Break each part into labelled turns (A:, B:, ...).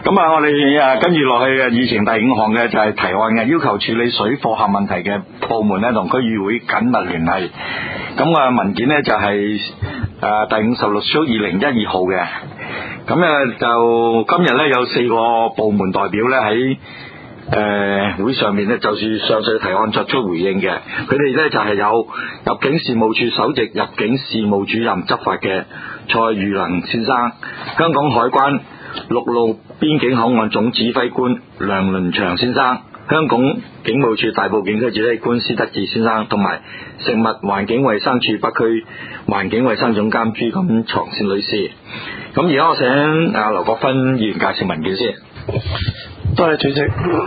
A: 咁啊，我哋跟住落去嘅議程第5項嘅就係提案嘅，要求處理水貨客問題嘅部門咧同區議會緊密聯繫。咁啊文件咧就係第56書2012號嘅。咁就今日咧有4個部門代表咧喺會上面咧就住上述提案作出回應嘅。佢哋咧就係有入境事務處首席入境事務主任執法嘅蔡裕能先生，香港海關陸路邊境口岸總指揮官梁倫祥先生，香港警務處大埔警區指揮官施德志先生，同埋食物環境衛生署北區環境衛生總監朱錦床線女士。咁而家我請劉國勳議員介紹文件先。
B: 多謝主席。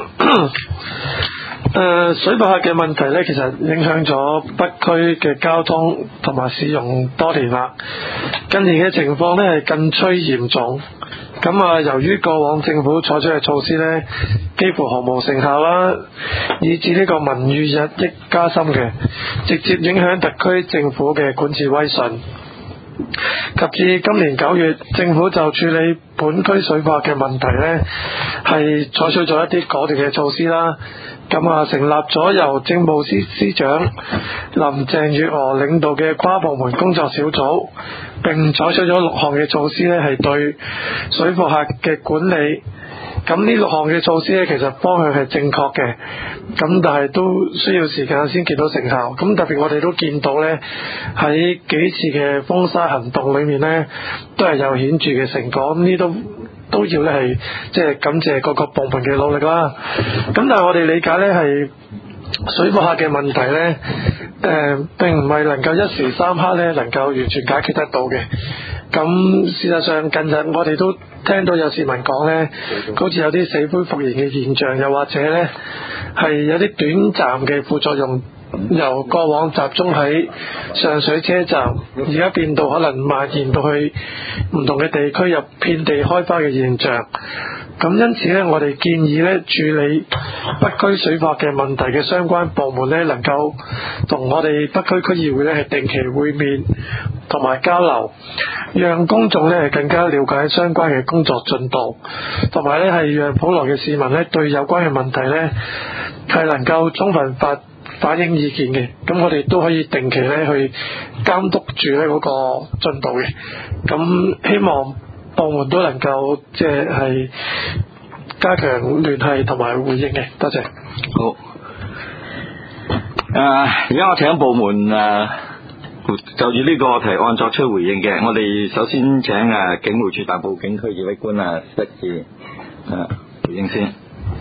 B: 水貨客嘅問題呢，其實影響咗北區嘅交通同埋市容多年啦。近年嘅情況呢係更趨嚴重。咁啊，由於過往政府採取嘅措施呢，幾乎毫無成效啦，以致呢個民怨日益加深嘅，直接影響特區政府嘅管治威信。及至今年9月，政府就處理本區水貨嘅問題呢，係採取咗一啲果斷嘅措施啦。咁啊，成立咗由政務司司長林鄭月娥領導嘅跨部門工作小組，並採取咗6項嘅措施呢，係對水貨客嘅管理。咁呢6項嘅措施呢，其實方向係正確嘅，咁但係都需要時間先見到成效。咁特別我哋都見到呢，喺幾次嘅封沙行動裏面呢，都係有顯著嘅成果。咁呢都要呢係即係感謝各個部門嘅努力啦。咁但係我哋理解呢，係水貨客嘅問題呢，並唔係能夠一時三刻呢能夠完全解決得到嘅。咁事實上近日我哋都聽到有市民講呢，好似有啲死灰復燃嘅現象，又或者呢係有啲短暫嘅副作用，由過往集中喺上水車站，而家變到可能蔓延到去唔同嘅地區，有遍地開花嘅現象。咁因此呢，我哋建議呢，處理北區水貨嘅問題嘅相關部門呢，能夠同我哋北區區議會呢係定期會面同埋交流，讓公眾呢係更加了解相關嘅工作進度，同埋呢係讓普羅嘅市民呢對有關嘅問題呢係能夠充分反映意見嘅。咁我哋都可以定期呢去監督住呢嗰個進度嘅。咁希望部門都能夠即係加強聯繫同埋回應嘅。多謝。
A: 好。而家我請部門就住呢個提案作出回應嘅。我哋首先請警務處大埔警區指揮官施德志回應先。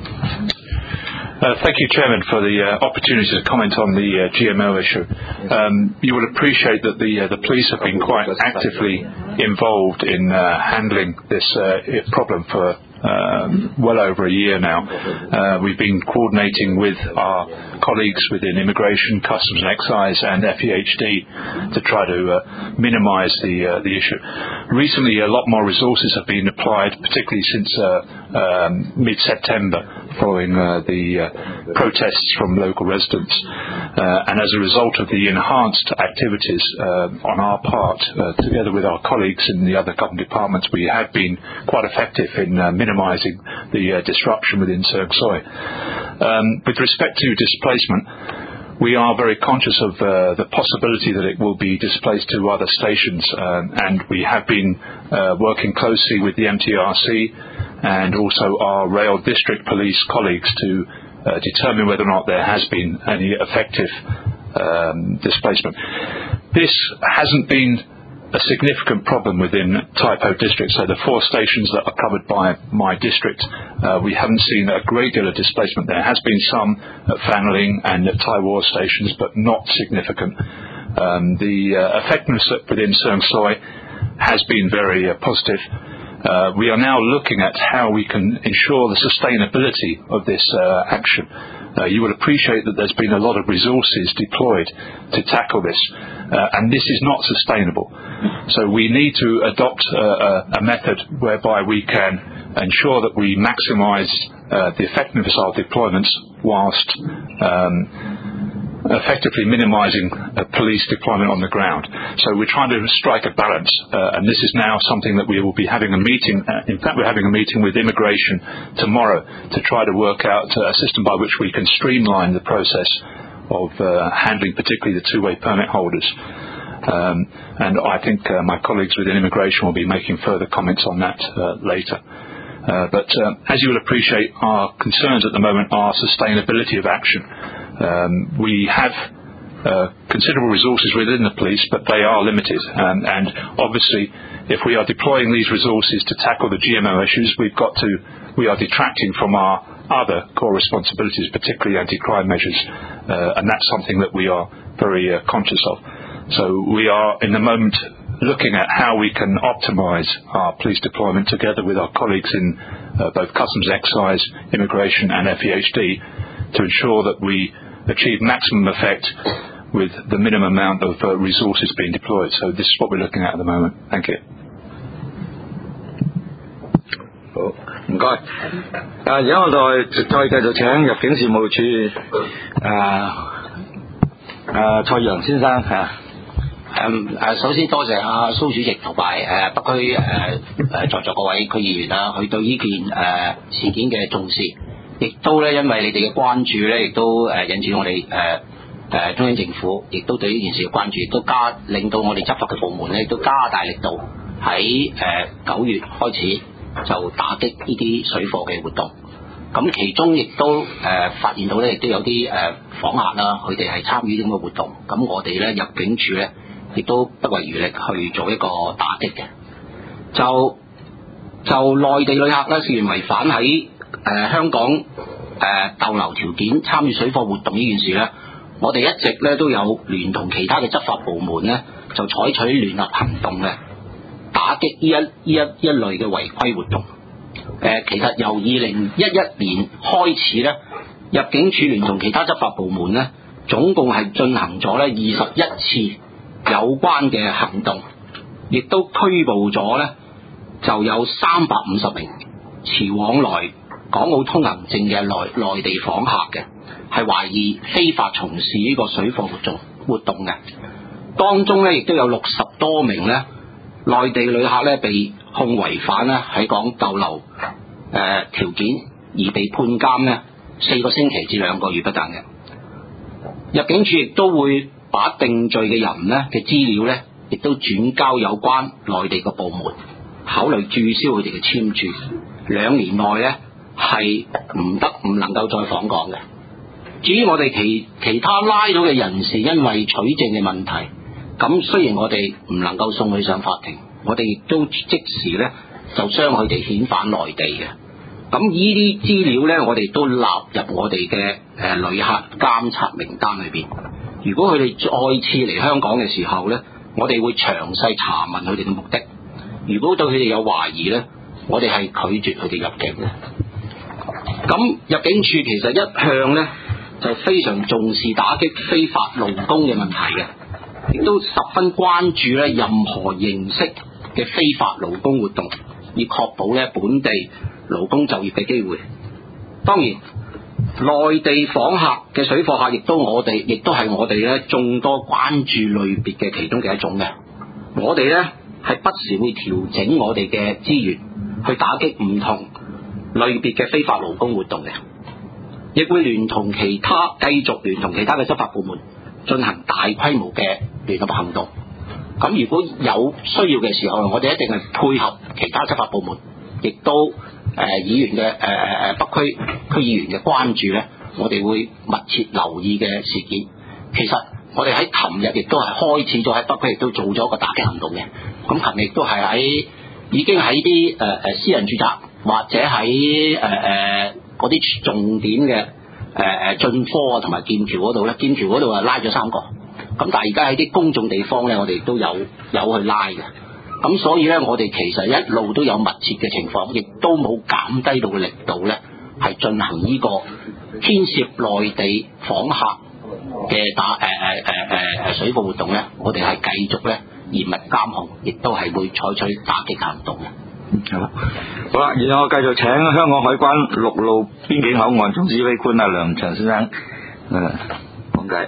C: Thank you, Chairman, for the opportunity to comment on the GMO issue. You will appreciate that the police have been quite actively involved in handling this problem for well over a year now. We've been coordinating with our colleagues within Immigration, Customs and Excise and FEHD to try to minimise the issue. Recently, a lot more resources have been applied, particularly since mid-September, following the protests from local residents. And as a result of the enhanced activities on our part, together with our colleagues in the other government departments, we have been quite effective in minimising the disruption within Seung Soi. With respect to displacement, we are very conscious of the possibility that it will be displaced to other stations, and we have been working closely with the MTRC and also our rail district police colleagues to determine whether or not there has been any effective displacement. This hasn't been a significant problem within Tai Po district, so the 4 stations that are covered by my district, we haven't seen a great deal of displacement. There has been some at Fanling and at Tai War stations, but not significant. The effectiveness within Seung Soi has been very positive. We are now looking at how we can ensure the sustainability of this action. You will appreciate that there's been a lot of resources deployed to tackle this, and this is not sustainable. So we need to adopt a method whereby we can ensure that we maximise the effectiveness of our deployments whilst effectively minimising police deployment on the ground. So we're trying to strike a balance, and this is now something that we will be having a meeting. In fact, we're having a meeting with immigration tomorrow to try to work out a system by which we can streamline the process of handling particularly the two-way permit holders. And I think my colleagues within immigration will be making further comments on that later. But as you will appreciate, our concerns at the moment are sustainability of action. We have considerable resources within the police, but they are limited. And obviously, if we are deploying these resources to tackle the GMO issues, we are detracting from our other core responsibilities, particularly anti-crime measures, and that's something that we are very conscious of. So we are, in the moment, looking at how we can optimise our police deployment together with our colleagues in both Customs Excise, Immigration and FEHD to ensure that we achieve maximum effect with the minimum amount of resources being deployed. So this is what we're looking at the moment. Thank you.
A: 好，唔該。而家我再繼續請入境事務處蔡陽先生嚇。
D: 首先多謝阿蘇主席同埋北區在座各位區議員啦，佢對呢件事件嘅重視，亦都咧因為你哋嘅關注咧，亦都引致我哋中央政府亦都對呢件事嘅關注，亦都令到我哋執法嘅部門咧，亦都加大力度喺9月開始就打擊呢啲水貨嘅活動。咁其中亦都發現到咧，亦都有啲訪客啦，佢哋係參與呢咁嘅活動。咁我哋咧入境處咧，亦都不遺餘力去做一個打擊嘅。就內地旅客咧，涉嫌違反喺香港逗留條件參與水貨活動呢件事咧，我哋一直咧都有聯同其他嘅執法部門咧，就採取聯合行動嘅，打擊呢一類嘅違規活動。其實由2011年開始咧，入境處聯同其他執法部門咧，總共係進行咗咧21次有關嘅行動，亦都拘捕咗咧就有350名持往來港澳通行證嘅內地訪客嘅，係懷疑非法從事呢個水貨活動嘅。當中咧亦都有60多名咧內地旅客咧被控違反咧喺港逗留條件而被判監咧4個星期至2個月不等嘅。入境處亦都會把定罪嘅人咧嘅資料咧，亦都轉交有關內地嘅部門，考慮註銷佢哋嘅簽注。2年內咧係唔能夠再訪港嘅。至於我哋其他拉到嘅人士，因為取證嘅問題，咁雖然我哋唔能夠送佢上法庭，我哋亦都即時咧就將佢哋遣返內地嘅。咁呢啲資料咧，我哋都納入我哋嘅旅客監察名單裏邊。如果佢哋再次嚟香港嘅時候咧，我哋會詳細查問佢哋嘅目的。如果對佢哋有懷疑咧，我哋係拒絕佢哋入境嘅。咁入境處其實一向咧就非常重視打擊非法勞工嘅問題嘅，亦都十分關注咧任何形式嘅非法勞工活動，以確保咧本地勞工就業嘅機會。當然，內地訪客嘅水貨客亦都係我哋咧眾多關注類別嘅其中嘅一種嘅。我哋咧係不時會調整我哋嘅資源去打擊唔同類別嘅非法勞工活動嘅，亦會繼續聯同其他嘅執法部門進行大規模嘅聯合行動。咁如果有需要嘅時候，我哋一定係配合其他執法部門，亦都議員嘅北區區議員嘅關注咧，我哋會密切留意嘅事件。其實我哋喺琴日亦都係開始咗喺北區亦都做咗一個打擊行動嘅。咁琴日亦都係已經喺啲私人住宅或者喺嗰啲重點嘅進科啊同埋劍橋嗰度咧，劍橋嗰度啊拉咗3個。咁但係而家喺啲公眾地方咧，我哋都有去拉嘅。咁所以咧，我哋其實一路都有密切嘅情況，亦都冇減低到嘅力度咧，係進行呢個牽涉內地訪客嘅水貨活動咧，我哋係繼續咧嚴密監控，亦都係會採取打擊行動嘅。
A: 好啦，然後我繼續請香港海關陸路邊境口岸總指揮官梁長先生講解。 計。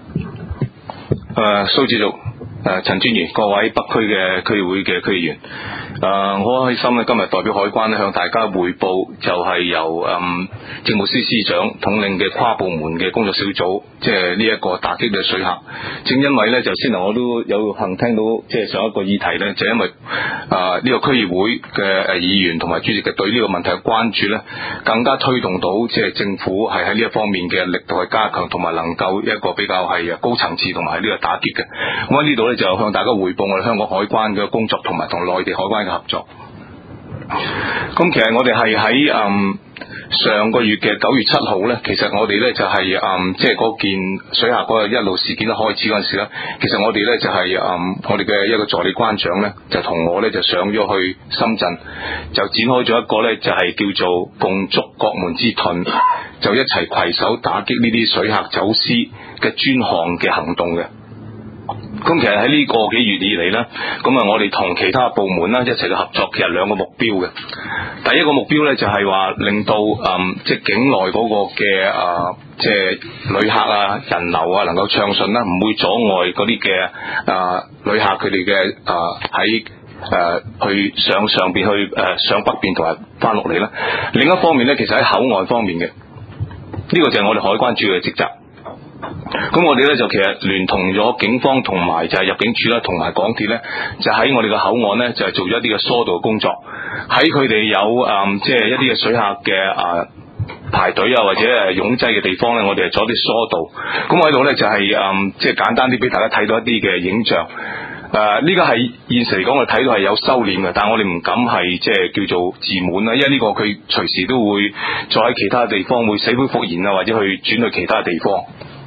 E: 蘇主席、陳專員，各位北區嘅區議會嘅區議員，我好開心咧，今日代表海關咧向大家匯報，就係由政務司司長統領嘅跨部門嘅工作小組，即係呢一個打擊嘅水客。正因為咧，就先頭我都有幸聽到，即係上一個議題咧，就因為呢個區議會嘅議員同埋主席嘅對呢個問題嘅關注咧，更加推動到即係政府係喺呢一方面嘅力度去加強，同埋能夠一個比較係高層次同埋呢個打擊嘅。我喺呢度咧就向大家匯報我哋香港海關嘅工作同埋同內地海關嘅合作。咁其實我哋係喺上個月嘅9月7號咧，其實我哋咧就係即係嗰件水客嗰個一路事件開始嗰陣時咧，其實我哋咧就係我哋嘅一個助理關長咧，就同我咧就上咗去深圳，就展開咗一個咧就係叫做共築國門之盾，就一齊攜手打擊呢啲水客走私嘅專項嘅行動嘅。咁其實喺呢個幾月以嚟呢，咁我哋同其他部門啦一齊嘅合作，其實兩個目標嘅。第一個目標呢，就係話令到即係境內嗰個嘅即係旅客啊、人流啊能夠暢順啦，唔會阻礙嗰啲嘅旅客佢哋嘅喺去上邊去上北邊同埋翻落嚟啦。另一方面呢，其實喺口岸方面嘅，呢個就係我哋海關主要嘅職責。咁我哋咧就其實聯同咗警方同埋就係入境處啦，同埋港鐵咧，就喺我哋嘅口岸咧就係做咗一啲嘅疏導工作。喺佢哋有即係一啲嘅水客嘅排隊啊或者擁擠嘅地方咧，我哋係做啲疏導。咁我喺度咧就係即係簡單啲俾大家睇到一啲嘅影像。呢個係現時嚟講，我哋睇到係有收斂嘅，但係我哋唔敢係即係叫做自滿啦，因為呢個佢隨時都會再喺其他地方會死灰復燃啊，或者去轉去其他地方。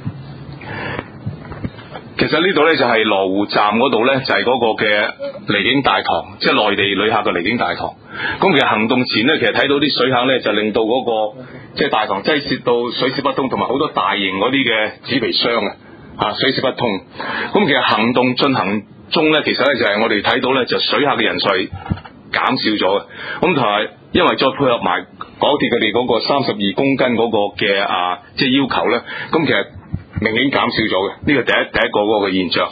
E: 其實呢度呢，就係羅湖站嗰度呢，就係嗰個嘅離境大堂，即係內地旅客嘅離境大堂。咁其實行動前呢，其實睇到啲水客呢，就令到嗰個即係大堂擠塞到水泄不通，同埋好多大型嗰啲嘅紙皮箱水泄不通。咁其實行動進行中呢，其實呢，就係我哋睇到呢，就水客嘅人數係減少咗嘅。咁同埋因為再配合埋港鐵佢哋嗰個32公斤嗰個嘅即係要求呢，咁其實明顯減少咗嘅，呢個第一個嗰個現象。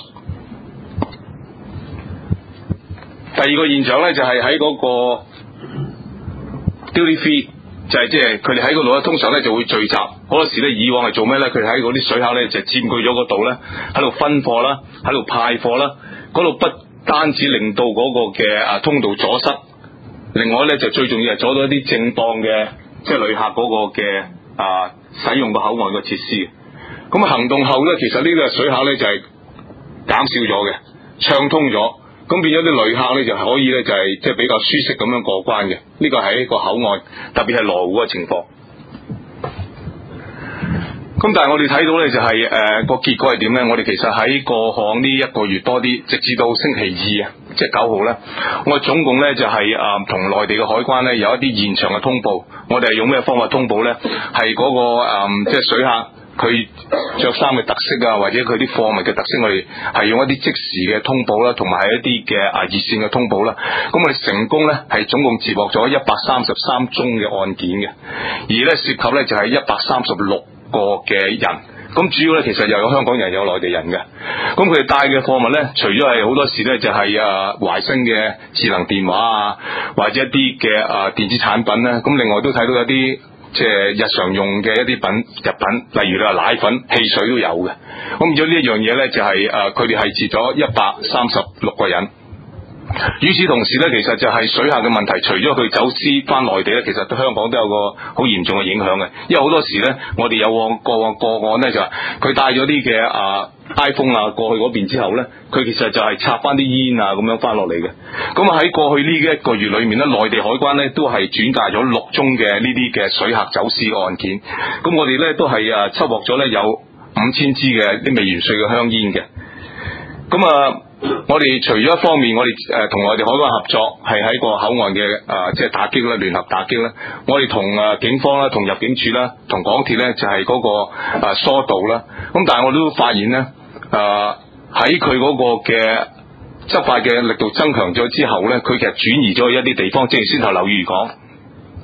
E: 第二個現象咧就係喺嗰個 duty free， 就係即係佢哋喺嗰度咧，通常咧就會聚集。好多時咧以往係做咩咧？佢哋喺嗰啲水客咧就佔據咗嗰度咧，喺度分貨啦，喺度派貨啦。嗰度不單止令到嗰個嘅通道阻塞，另外咧就最重要係阻到一啲正當嘅即係旅客嗰個嘅使用個口岸個設施。咁行動後咧，其實呢個水客咧就係減少咗嘅，暢通咗，咁變咗啲旅客咧就可以咧就係即係比較舒適咁樣過關嘅。呢個係一個口岸，特別係羅湖嘅情況。咁但係我哋睇到咧就係個結果係點咧？我哋其實喺過往呢一個月多啲，直至到星期2即係9號咧，我哋總共咧就係同內地嘅海關咧有一啲現場嘅通報。我哋係用咩方法通報咧？係嗰個即係水客佢着衫嘅特色啊，或者佢啲貨物嘅特色，我哋係用一啲即時嘅通報啦，同埋係一啲嘅熱線嘅通報啦。咁我哋成功咧係總共接獲咗133宗嘅案件嘅，而咧涉及咧就係136個嘅人。咁主要咧其實又有香港人有內地人嘅。咁佢哋帶嘅貨物咧，除咗係好多時咧就係懷新嘅智能電話啊，或者一啲嘅電子產品咧，咁另外都睇到一啲即係日常用嘅一啲日品，例如你話奶粉、汽水都有嘅。咁咗呢一樣嘢咧，就係佢哋係截咗136個人。與此同時咧，其實就係水客嘅問題，除咗佢走私翻內地咧，其實對香港都有個好嚴重嘅影響嘅。因為好多時咧，我哋有個案咧就係佢帶咗啲嘅iPhone 過去嗰邊之後咧，佢其實就係插翻啲煙咁樣翻落嚟嘅。咁喺過去呢一個月裏面咧，內地海關咧都係轉介咗6宗嘅呢啲嘅水客走私嘅案件。咁我哋咧都係緝獲咗咧有5000支嘅啲未完稅嘅香煙嘅。咁我哋除咗一方面，我哋同內地海關合作，係喺個口岸嘅即係打擊啦，聯合打擊啦。我哋同警方啦、同入境處啦、同港鐵咧，就係嗰個疏導啦。咁但係我都發現咧，喺佢嗰個嘅執法嘅力度增強咗之後咧，佢其實轉移咗去一啲地方，即係先頭劉宇講，佢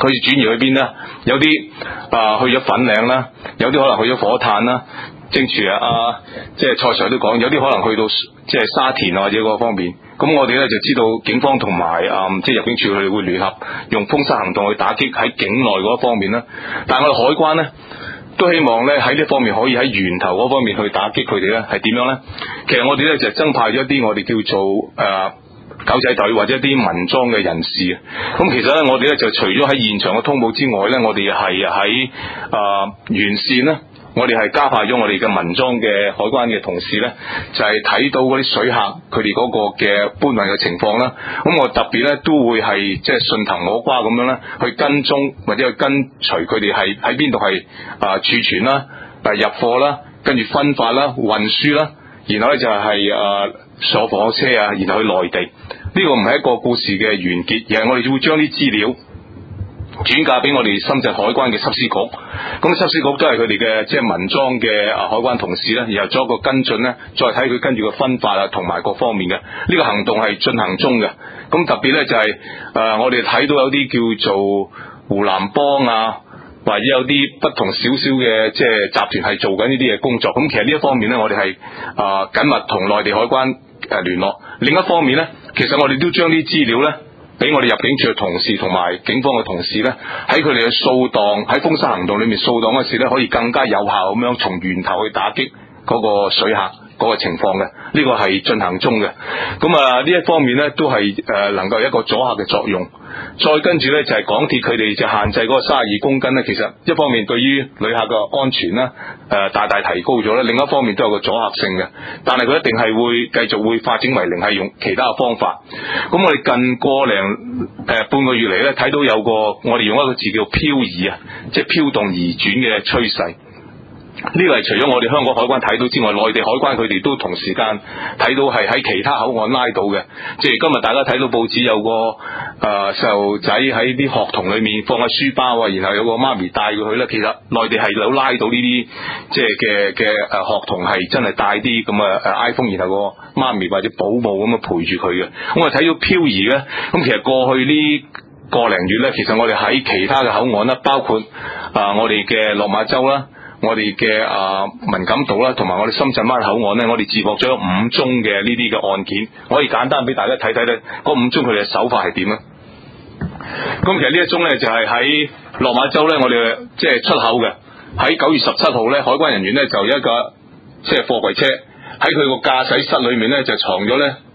E: 佢轉移去邊呢？有啲去咗粉嶺啦，有啲可能去咗火炭啦。正如即係蔡 Sir 都講，有啲可能去到即係沙田或者嗰方面。咁我哋咧就知道警方同埋即係入境處佢哋會聯合用封殺行動去打擊喺境內嗰方面啦。但係我哋海關咧都希望咧喺呢方面可以喺源頭嗰方面去打擊佢哋咧，係點樣咧？其實我哋咧就增派咗一啲我哋叫做狗仔隊或者一啲民裝嘅人士啊。咁其實咧我哋咧就除咗喺現場嘅通報之外咧，我哋係喺沿線咧。我哋係加派咗我哋嘅民裝嘅海關嘅同事咧，就係睇到嗰啲水客佢哋嗰個嘅搬運嘅情況啦。咁我特別咧都會係即係順藤摸瓜咁樣咧，去跟蹤或者去跟隨佢哋係喺邊度係儲存啦、入貨啦、跟住分發啦、運輸啦，然後咧就係坐火車啊，然後去內地。呢個唔係一個故事嘅完結，而係我哋會將啲資料轉嫁俾我哋深圳海關嘅緝私局，咁緝私局都係佢哋嘅即係民裝嘅海關同事咧，然後做一個跟進咧，再睇佢跟住個分發啊同埋各方面嘅呢個行動係進行中嘅。咁特別咧就係我哋睇到有啲叫做湖南幫啊，或者有啲不同少少嘅即係集團係做緊呢啲嘅工作。咁其實呢一方面咧，我哋係緊密同內地海關聯絡。另一方面咧，其實我哋都將啲資料咧，俾我哋入境處嘅同事同埋警方嘅同事咧，喺佢哋嘅掃蕩喺封殺行動裏面掃蕩嗰時咧，可以更加有效咁樣從源頭去打擊嗰個水客嗰個情況嘅。呢個係進行中嘅。咁呢一方面咧，都係能夠有一個阻嚇嘅作用。再跟住咧就係港鐵佢哋就限制嗰個32公斤咧，其實一方面對於旅客嘅安全啦大大提高咗咧，另一方面都有個阻嚇性嘅。但係佢一定係會繼續會發展為零，係用其他嘅方法。咁我哋近半個月嚟咧，睇到有個我哋用一個字叫漂移啊，即係飄動移轉嘅趨勢。呢個係除咗我哋香港海關睇到之外，內地海關佢哋都同時間睇到係喺其他口岸拉到嘅。即係今日大家睇到報紙有個細路仔喺啲學童裏面放喺書包啊，然後有個媽咪帶佢去咧。其實內地係有拉到呢啲即係嘅學童係真係帶啲咁嘅 iPhone， 然後個媽咪或者保姆咁樣陪住佢嘅。咁我睇到漂移咧，咁其實過去呢個零月咧，其實我哋喺其他嘅口岸啦，包括我哋嘅落馬洲啦。我哋嘅文錦渡啦，同埋我哋深圳灣口岸咧，我哋接獲咗5宗嘅呢啲嘅案件，可以簡單俾大家睇睇咧，嗰5宗佢哋嘅手法係點咧？咁其實呢一宗咧就係喺落馬洲咧，我哋即係出口嘅，喺9月17號咧，海關人員咧就有一個即係貨櫃車喺佢個駕駛室裏面咧就藏咗咧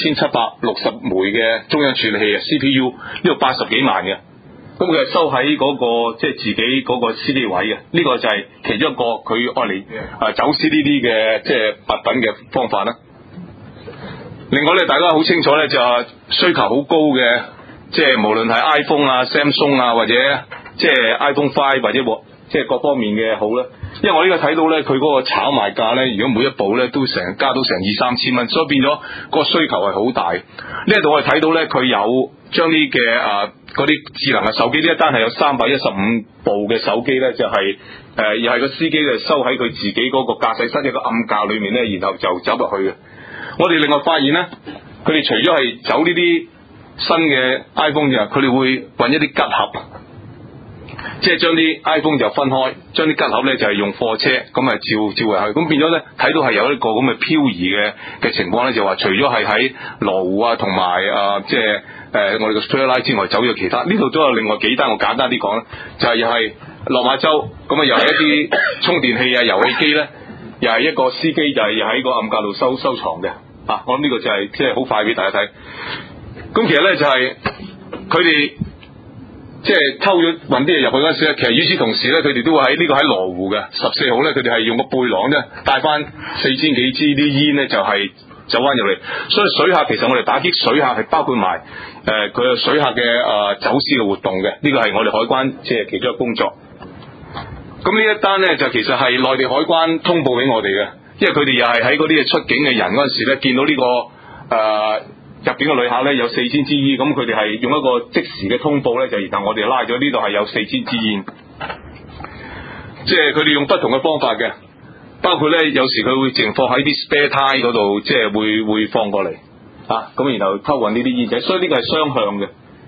E: 2760枚嘅中央處理器啊 CPU， 呢個80幾萬嘅。咁佢係收喺嗰個即係自己嗰個司機位嘅，呢個就係其中一個佢愛嚟走私呢啲嘅即係物品嘅方法啦。另外咧，大家好清楚咧，就係需求好高嘅，即係無論係 iPhone 啊、Samsung 啊，或者即係 iPhone 5或者即係各方面嘅好啦。因為我呢個睇到咧，佢嗰個炒賣價咧，如果每一部咧都加到成2-3千蚊，所以變咗個需求係好大。呢一度我哋睇到咧，佢有將啲嘅嗰啲智能嘅手機，呢一單係有315部嘅手機咧，就係又係個司機就收喺佢自己嗰個駕駛室一個暗架裏面咧，然後就走入去嘅。我哋另外發現咧，佢哋除咗係走呢啲新嘅 iPhone 之外，佢哋會揾一啲吉盒。即係將啲 iPhone 就分開，將啲吉盒咧就係用貨車咁啊照回去，咁變咗咧睇到係有一個咁嘅漂移嘅情況咧，就話除咗係喺羅湖啊同埋即係我哋嘅 Spurline 之外，走咗其他呢度都有另外幾單，我簡單啲講咧，就係又係落馬洲咁啊，又係一啲充電器啊、遊戲機咧，又係一個司機就係又喺個暗架度收藏嘅啊！我諗呢個就係即係好快俾大家睇。咁其實咧就係佢哋。即係偷咗運啲嘢入去嗰陣時咧，其實與此同時咧，佢哋都會喺呢個喺羅湖嘅14號咧，佢哋係用個背囊咧帶翻4000幾支啲煙咧，就係走翻入嚟。所以水客其實我哋打擊水客係包括埋佢嘅水客嘅走私嘅活動嘅，呢個係我哋海關即係其中一個工作。咁呢一單咧就其實係內地海關通報俾我哋嘅，因為佢哋又係喺嗰啲嘅出境嘅人嗰陣時咧，見到呢個入境嘅旅客咧有4000支煙，咁佢哋係用一個即時嘅通報咧，就然後我哋拉咗呢度係有4000支煙，即係佢哋用不同嘅方法嘅，包括咧有時佢會淨放喺啲 spare tire 嗰度，即係會放過嚟啊，咁然後偷運呢啲煙仔，所以呢個係雙向嘅。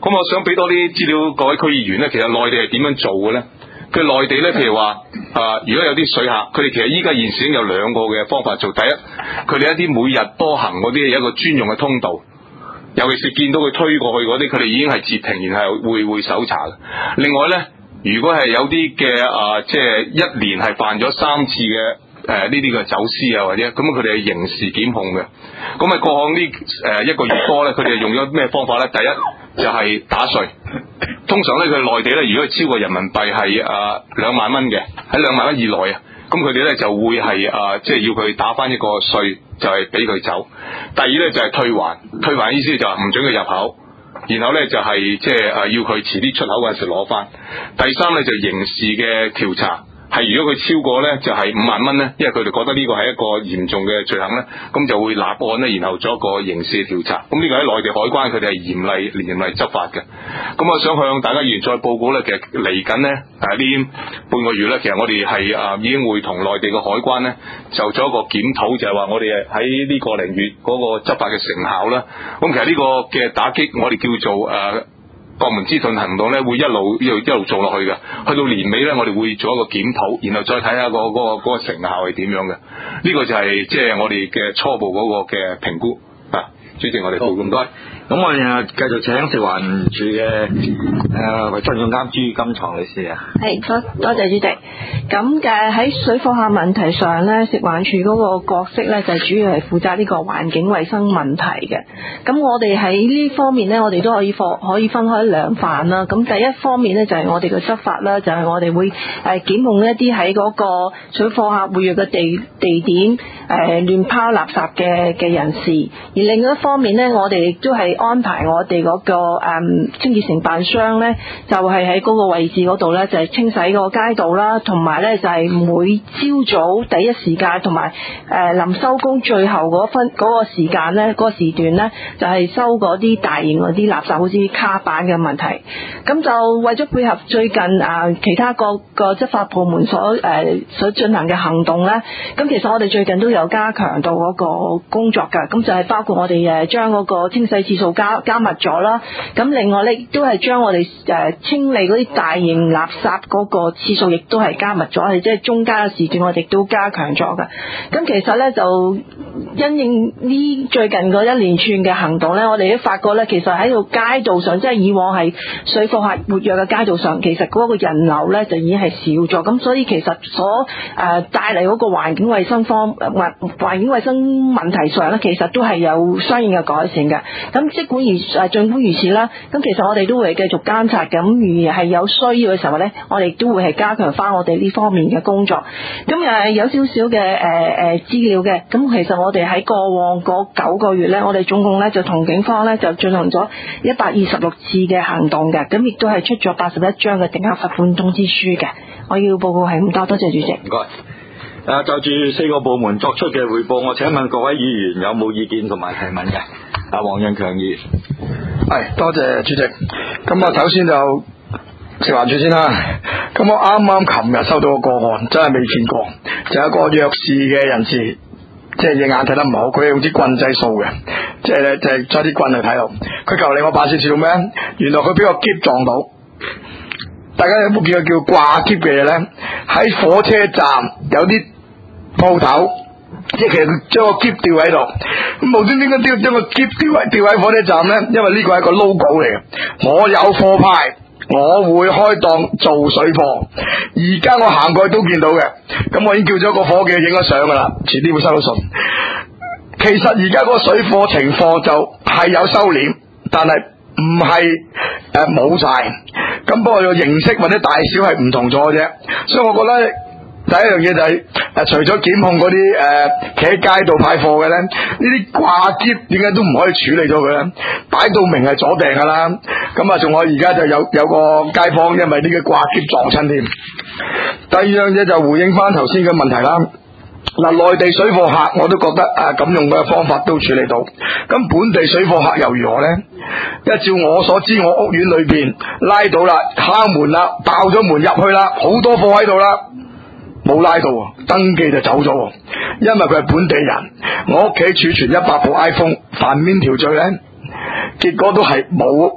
E: 咁我想俾多啲資料各位區議員咧，其實內地係點樣做嘅咧？佢內地咧，譬如話如果有啲水客，佢哋其實依家現時已經有兩個嘅方法做。第一，佢哋一啲每日多行嗰啲有一個專用嘅通道，尤其是見到佢推過去嗰啲，佢哋已經係截停，然後會搜查嘅。另外咧，如果係有啲嘅即係一年係犯咗3次嘅呢啲嘅走私啊，或者咁佢哋係刑事檢控嘅。咁啊過往呢1個月多咧，佢哋用咗咩方法咧？第一就係打稅。通常咧，佢內地咧，如果超過人民幣係2萬蚊嘅，喺2萬蚊以內啊，咁佢哋咧就會係即係要佢打翻一個稅，就係俾佢走。第二咧就係退還，退還意思就係唔准佢入口，然後咧就係即係要佢遲啲出口嗰陣時攞翻。第三咧就刑事嘅調查。係如果佢超過咧就係5萬蚊咧，因為佢哋覺得呢個係一個嚴重嘅罪行咧，咁就會立案咧，然後做一個刑事調查。咁呢個喺內地海關佢哋係嚴厲執法嘅。咁我想向大家議員再報告咧，其實嚟緊咧呢半個月咧，其實我哋係已經會同內地嘅海關咧就做一個檢討，就係話我哋喺呢個零月嗰個執法嘅成效啦。咁其實呢個嘅打擊我哋叫做國門之盾行動咧，會一路做落去嘅，去到年尾咧，我哋會做一個檢討，然後再睇下嗰個成效係點樣嘅。呢個就係即係我哋嘅初步嗰個嘅評估。主席，我哋報咁多。
A: 咁我哋繼續請食環署嘅衞生總監朱金藏女士啊。
F: 係，多謝主席。咁喺水貨客問題上咧，食環署嗰個角色咧就主要係負責呢個環境衞生問題嘅。咁我哋喺呢方面咧，我哋都可以分開兩範啦。咁第一方面咧就係我哋嘅執法啦，就係我哋會檢控一啲喺嗰個水貨客活躍嘅地點亂拋垃圾嘅人士。而另一方面咧，我哋亦都係安排我哋嗰個清潔承辦商咧，就係喺嗰個位置嗰度咧，就係清洗個街道啦，同埋咧就係每朝早第一時間同埋臨收工最後嗰個時間咧，嗰個時段咧，就係收嗰啲大型嗰啲垃圾，好似卡板嘅問題。咁就為咗配合最近其他個執法部門所進行嘅行動咧，咁其實我哋最近都有加強到嗰個工作㗎。咁就係包括我哋將嗰個清洗次數加密咗啦。咁另外咧，亦都係將我哋清理嗰啲大型垃圾嗰個次數亦都係加密咗，係即係中間嘅時段我哋都加強咗㗎。咁其實咧就因應呢最近嗰一連串嘅行動咧，我哋都發覺咧，其實喺度街道上，即係以往係水貨客活躍嘅街道上，其實嗰個人流咧就已經係少咗。咁所以其實所帶嚟嗰個環境衛生問題上咧，其實都係有相應嘅改善嘅。咁儘管如此啦，咁其實我哋都會繼續監察嘅。咁而係有需要嘅時候咧，我哋都會係加強翻我哋呢方面嘅工作。咁有少少嘅資料嘅。咁其實我哋喺過往嗰9個月咧，我哋總共咧就同警方咧就進行咗126次嘅行動嘅。咁亦都係出咗81張嘅定額罰款通知書嘅。我要報告係咁多，多謝主席。
A: 唔該。就住4個部門作出嘅匯報，我請問各位議員有冇意見同埋提問嘅？黃印強議員。
B: 係，多謝主席。咁啊，首先就食環署先啦。咁我啱琴日收到個個案，真係未見過，就有一個弱視嘅人士，即係隻眼睇得唔好，佢係用支棍仔掃嘅，即係咧就係揸啲棍去睇到。佢求嚟我辦事處做咩？原來佢俾個篋撞到。大家有冇見過叫掛篋嘅嘢咧？喺火車站有啲鋪頭，即係其實佢將個篋吊喺度，咁無端端咁將個篋吊喺火車站咧，因為呢個係一個 logo 嚟嘅。我有貨派，我會開檔做水貨。而家我行過去都見到嘅，咁我已經叫咗個伙計影咗相噶啦，遲啲會收到信。其實而家嗰個水貨情況就係有收斂，但係唔係冇晒。咁不過個形式或者大小係唔同咗嘅啫，所以我覺得第一樣嘢就係除咗檢控嗰啲企喺街道派貨嘅咧，呢啲掛篋點解都唔可以處理咗佢咧？擺到明係阻掟噶啦。咁啊，仲有而家就有個街坊因為呢個掛篋撞親添。第二樣嘢就回應翻頭先嘅問題啦。嗱，內地水貨客我都覺得咁用嘅方法都處理到。咁本地水貨客又如何呢？因為照我所知，我屋苑裏邊拉到啦，敲門啦，爆咗門入去啦，好多貨喺度啦，冇拉到，登記就走咗。因為佢係本地人，我屋企儲存100部 iPhone，犯邊條罪呢？結果都係冇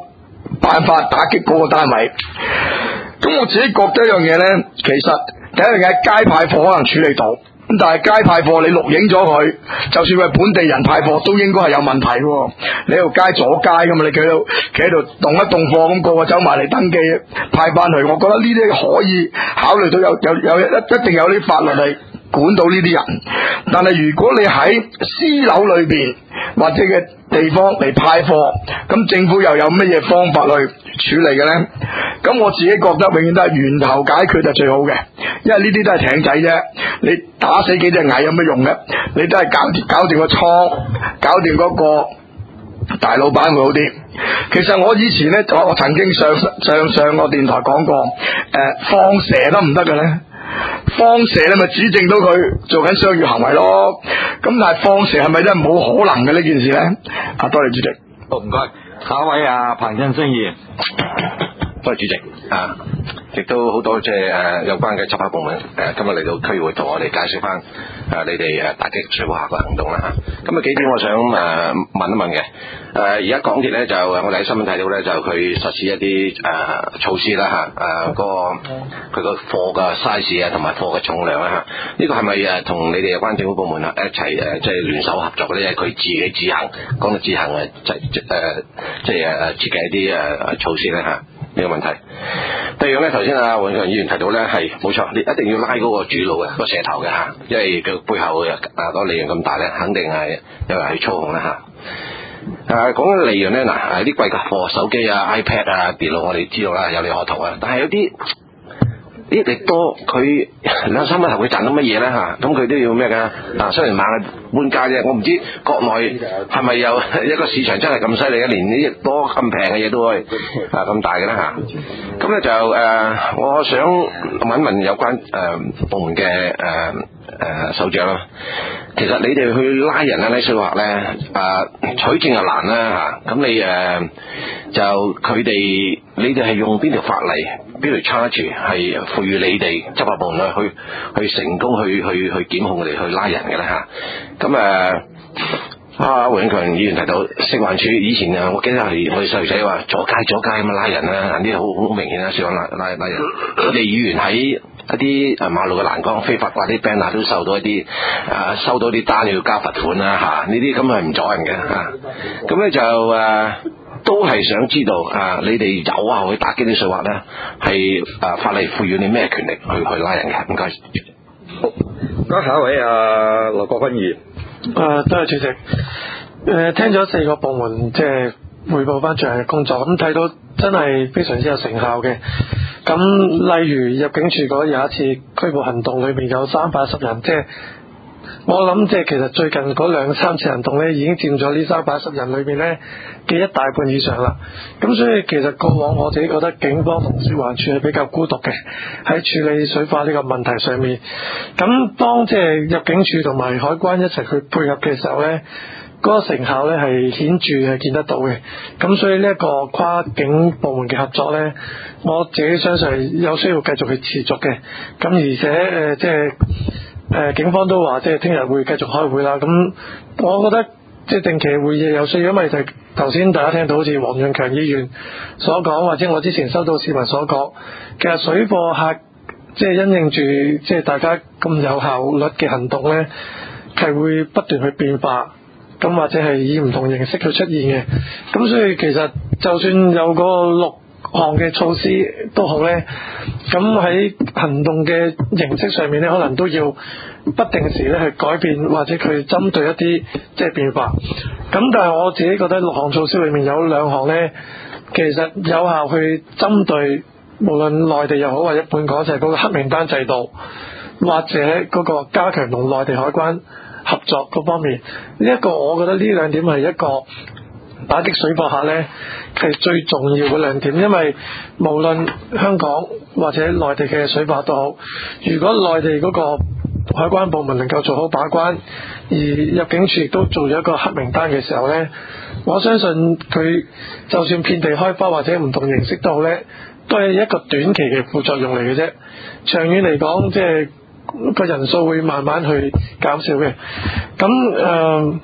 G: 辦法打擊嗰個單位。咁我自己覺得一樣嘢呢，其實第一樣嘢街派貨可能處理到，咁但係街派貨你錄影咗佢，就算佢係本地人派貨，都應該係有問題喎。你喺度街阻街噶嘛，你企喺度動一動貨，咁個個走埋嚟登記派翻去，我覺得呢啲可以考慮到一定有啲法律嚟管到呢啲人。但係如果你喺私樓裏邊或者嘅地方嚟派貨，咁政府又有乜嘢方法去處理嘅呢？咁我自己覺得永遠都係源頭解決就最好嘅，因為呢啲都係艇仔啫，你打死幾隻蟻有乜用呢？你都係搞掂個倉，搞掂嗰個大老闆會好啲。其實我以前呢，我曾經上個電台講過，放蛇得唔得嘅呢？放蛇你咪指證到佢做緊商業行為咯。咁但係放蛇係咪真係冇可能嘅呢件事呢？多謝主席。
A: 好，唔該，下一位彭振聲議員。
H: 多謝主席亦都好多謝有關嘅執法部門今日嚟到區議會同我哋介紹翻你哋打擊水貨客嘅行動啦嚇。咁幾點我想問一問嘅。而家港鐵咧就我哋喺新聞睇到咧，就佢實施一啲措施啦嚇。佢個貨嘅 size 啊同埋貨嘅重量啦嚇。呢個係咪同你哋有關政府部門一齊即係聯手合作嘅咧？佢自己自行講到自行即係設計一啲措施咧嚇。呢個問題。第二樣咧，頭先黃永強議員提到咧，係冇錯，你一定要拉嗰個主腦嘅個蛇頭嘅嚇，因為佢背後個利潤咁大咧，肯定係有人去操控啦嚇。講緊利潤咧，啲貴價貨，手機啊、iPad 啊、電腦，我哋知道啦，有利可圖啊，但係有啲益力多佢2-3蚊頭會賺到乜嘢咧嚇？咁佢都要咩㗎？雖然猛搬價啫，我唔知國內係咪有一個市場真係咁犀利嘅，連呢益力多咁平嘅嘢都可以咁大嘅啦嚇。咁咧就我想問一問有關部門嘅首長啦。其實你哋去拉人啊、拉水客咧，取證又難啦嚇。咁你就你哋係用邊條法例、邊條 charge 係賦予你哋執法部門去成功去檢控佢哋去拉人嘅咧嚇？咁黃永強議員提到食環署以前我記得係我哋細路仔話阻街咁樣拉人啦，呢啲好明顯啦，想拉人。我哋議員喺一啲馬路嘅欄杆非法掛啲 banner 都收到一啲收到啲單要交罰款啦嚇，呢啲咁係唔阻人嘅嚇。咁咧就都係想知道你哋有效去打擊啲水客咧，係法例賦予你咩權力去拉人嘅？唔該。
A: 好，咁下一位羅國軍議員。
B: 多謝主席。聽咗4個部門即係匯報翻最近嘅工作，咁睇到真係非常之有成效嘅。咁例如入境處嗰有一次拘捕行動裏面有310人，即係我諗即係其實最近嗰2-3次行動咧，已經佔咗呢310人裏面咧嘅一大半以上啦。咁所以其實過往我自己覺得警方同食環署係比較孤獨嘅喺處理水貨呢個問題上面。咁當即係入境處同埋海關一齊去配合嘅時候咧，嗰個成效咧係顯著係見得到嘅。咁所以呢一個跨境部門嘅合作咧，我自己相信係有需要繼續去持續嘅。咁而且即係警方都話即係聽日會繼續開會啦。咁我覺得即係定期會議有需要，因為就頭先大家聽到好似黃永強議員所講，或者我之前收到市民所講，其實水貨客即係因應住即係大家咁有效率嘅行動咧，係會不斷去變化，咁或者係以唔同形式去出現嘅。咁所以其實就算有個6項嘅措施都好咧，咁喺行動嘅形式上面咧，可能都要不定時咧去改變，或者佢針對一啲即係變化。咁但係我自己覺得6項措施裏面有2項咧，其實有效去針對無論內地又好或者本港，就係嗰個黑名單制度，或者嗰個加強同內地海關合作嗰方面。呢一個我覺得呢2點係一個打擊水貨客呢係最重要嘅2點，因為無論香港或者內地嘅水貨客都好，如果內地嗰個海關部門能夠做好把關，而入境處亦都做咗一個黑名單嘅時候呢，我相信佢就算遍地開花或者唔同形式都好呢，都係一個短期嘅副作用嚟嘅啫。長遠嚟講，即係個人數會慢慢去減少嘅。咁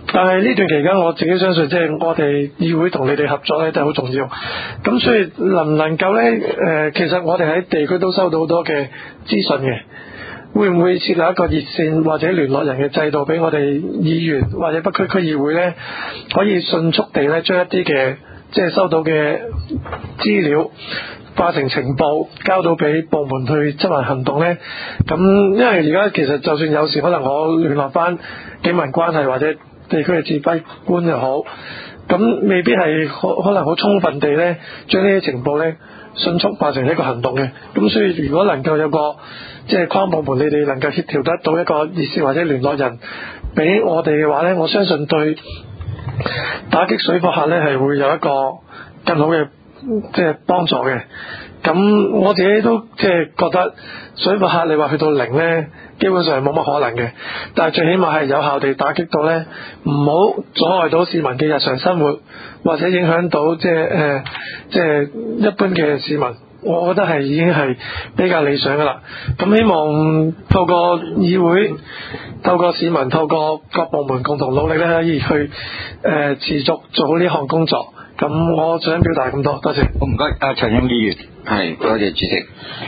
B: 但係呢段期間，我自己相信即係我哋議會同你哋合作咧都係好重要。咁所以能唔能夠咧？其實我哋喺地區都收到好多嘅資訊嘅，會唔會設立一個熱線或者聯絡人嘅制度俾我哋議員或者北區區議會咧，可以迅速地咧將一啲嘅即係收到嘅資料化成情報交到俾部門去執行行動咧？咁因為而家其實就算有時可能我聯絡翻警民關係或者地區嘅指揮官又好，咁未必係可能好充分地咧將呢啲情報咧迅速化成一個行動嘅。咁所以如果能夠有個即係跨部門，你哋能夠協調得到一個熱線或者聯絡人俾我哋嘅話咧，我相信對打擊水貨客咧係會有一個更好嘅即係幫助嘅。咁我自己都即係覺得水貨客你話去到零咧，基本上係冇乜可能嘅，但係最起碼係有效地打擊到咧，唔好阻礙到市民嘅日常生活，或者影響到即係一般嘅市民，我覺得係已經係比較理想噶啦。咁希望透過議會、透過市民、透過各部門共同努力咧，可以去持續做好呢項工作。咁我想表達咁多，多謝。
A: 好，唔該，陳勇議員。
I: 係，多謝主席。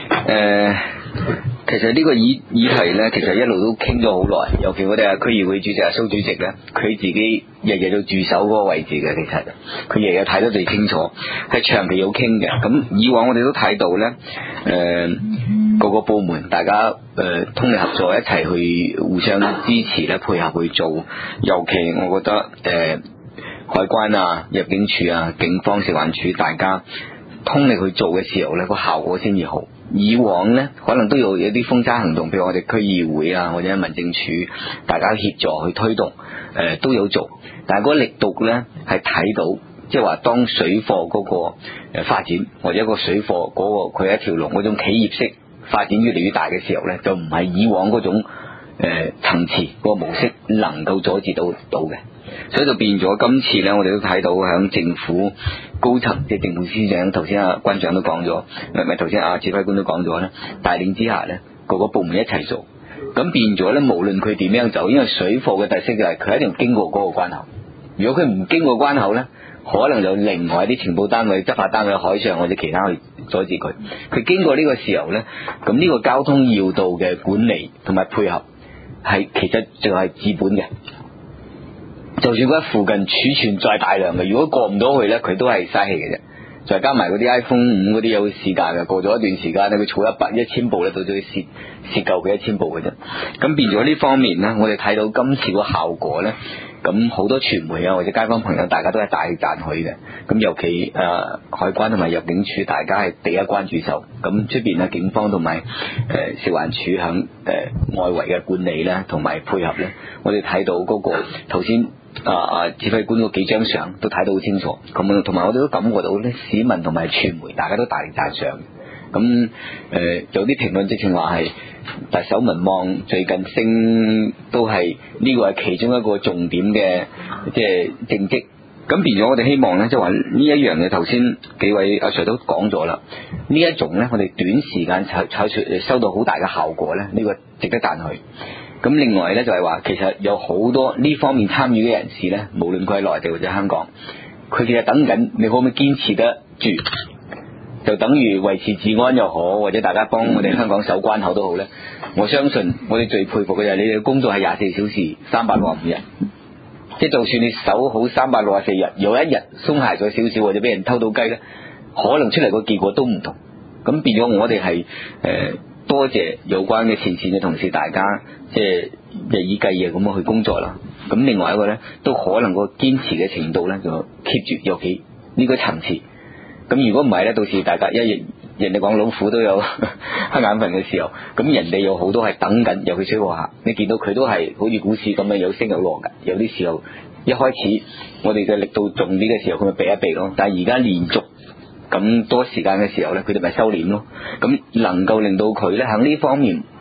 I: 其實呢個議題咧，其實一路都傾咗好耐，尤其我哋區議會主席蘇主席咧，佢自己日日都駐守嗰個位置嘅，其實佢日日睇得最清楚，係長期要傾嘅。咁以往我哋都睇到咧，各個部門大家通力合作，一齊去互相支持咧，配合去做。尤其我覺得海關啊、入境處啊、警方、食環署，大家通力去做嘅時候咧，個效果先至好。以往咧可能都有一啲封殺行動，譬如我哋區議會啊或者民政處，大家協助去推動，都有做。但係嗰個力度咧係睇到，即係話當水貨嗰個發展，或者個水貨嗰個佢一條龍嗰種企業式發展越嚟越大嘅時候咧，就唔係以往嗰種層次個模式能夠阻止到嘅。所以就變咗今次咧，我哋都睇到響政府高層，即係政務司長，頭先關長都講咗，頭先指揮官都講咗咧，帶領之下咧，各個部門一齊做，咁變咗咧，無論佢點樣走，因為水貨嘅特色就係佢一定要經過嗰個關口，如果佢唔經過關口咧，可能有另外啲情報單位、執法單位、海上或者其他去阻止佢。佢經過呢個時候咧，咁呢個交通要道嘅管理同埋配合係其實就係治本嘅。就算佢喺附近儲存再大量嘅，如果過唔到去咧，佢都係嘥氣嘅啫。再加埋嗰啲 iPhone 5嗰啲有時間嘅，過咗一段時間咧，佢儲1000部咧，到最蝕夠佢1000部嘅啫。咁變咗呢方面咧，我哋睇到今次個效果咧，咁好多傳媒啊或者街坊朋友大家都係大力讚許嘅。咁尤其海關同埋入境處大家係第一關注手，咁出邊啊警方同埋食環署響外圍嘅管理咧同埋配合咧，我哋睇到嗰個頭先指揮官嗰幾張相都睇到好清楚，咁同埋我哋都感覺到咧，市民同埋傳媒大家都大力讚賞。咁有啲評論直情話係特首民望最近升，都係呢個係其中一個重點嘅即係政績。咁變咗我哋希望咧，即係話呢一樣嘢，頭先幾位阿 Sir 都講咗啦，呢一種咧，我哋短時間收到好大嘅效果咧，呢個值得讚許。咁另外咧就係話，其實有好多呢方面參與嘅人士咧，無論佢喺內地或者香港，佢其實等緊你可唔可以堅持得住，就等於維持治安又好，或者大家幫我哋香港守關口都好咧。我相信我哋最佩服嘅就係你哋嘅工作係24小時365日，即係就算你守好364日，有一日鬆懈咗少少或者俾人偷到雞咧，可能出嚟個結果都唔同。咁變咗我哋係多謝有關嘅前線嘅同事，大家即係日以繼夜咁樣去工作啦。咁另外一個咧，都可能個堅持嘅程度咧就 keep 住，尤其呢個層次。咁如果唔係咧，到時大家人哋講老虎都有黑眼瞓嘅時候，咁人哋有好多係等緊，尤其水貨客，你見到佢都係好似股市咁樣有升有落嘅。有啲時候一開始我哋嘅力度重啲嘅時候，佢咪避一避咯。但係而家連續咁多時間嘅時候咧，佢哋咪收斂咯。咁能夠令到佢咧喺呢方面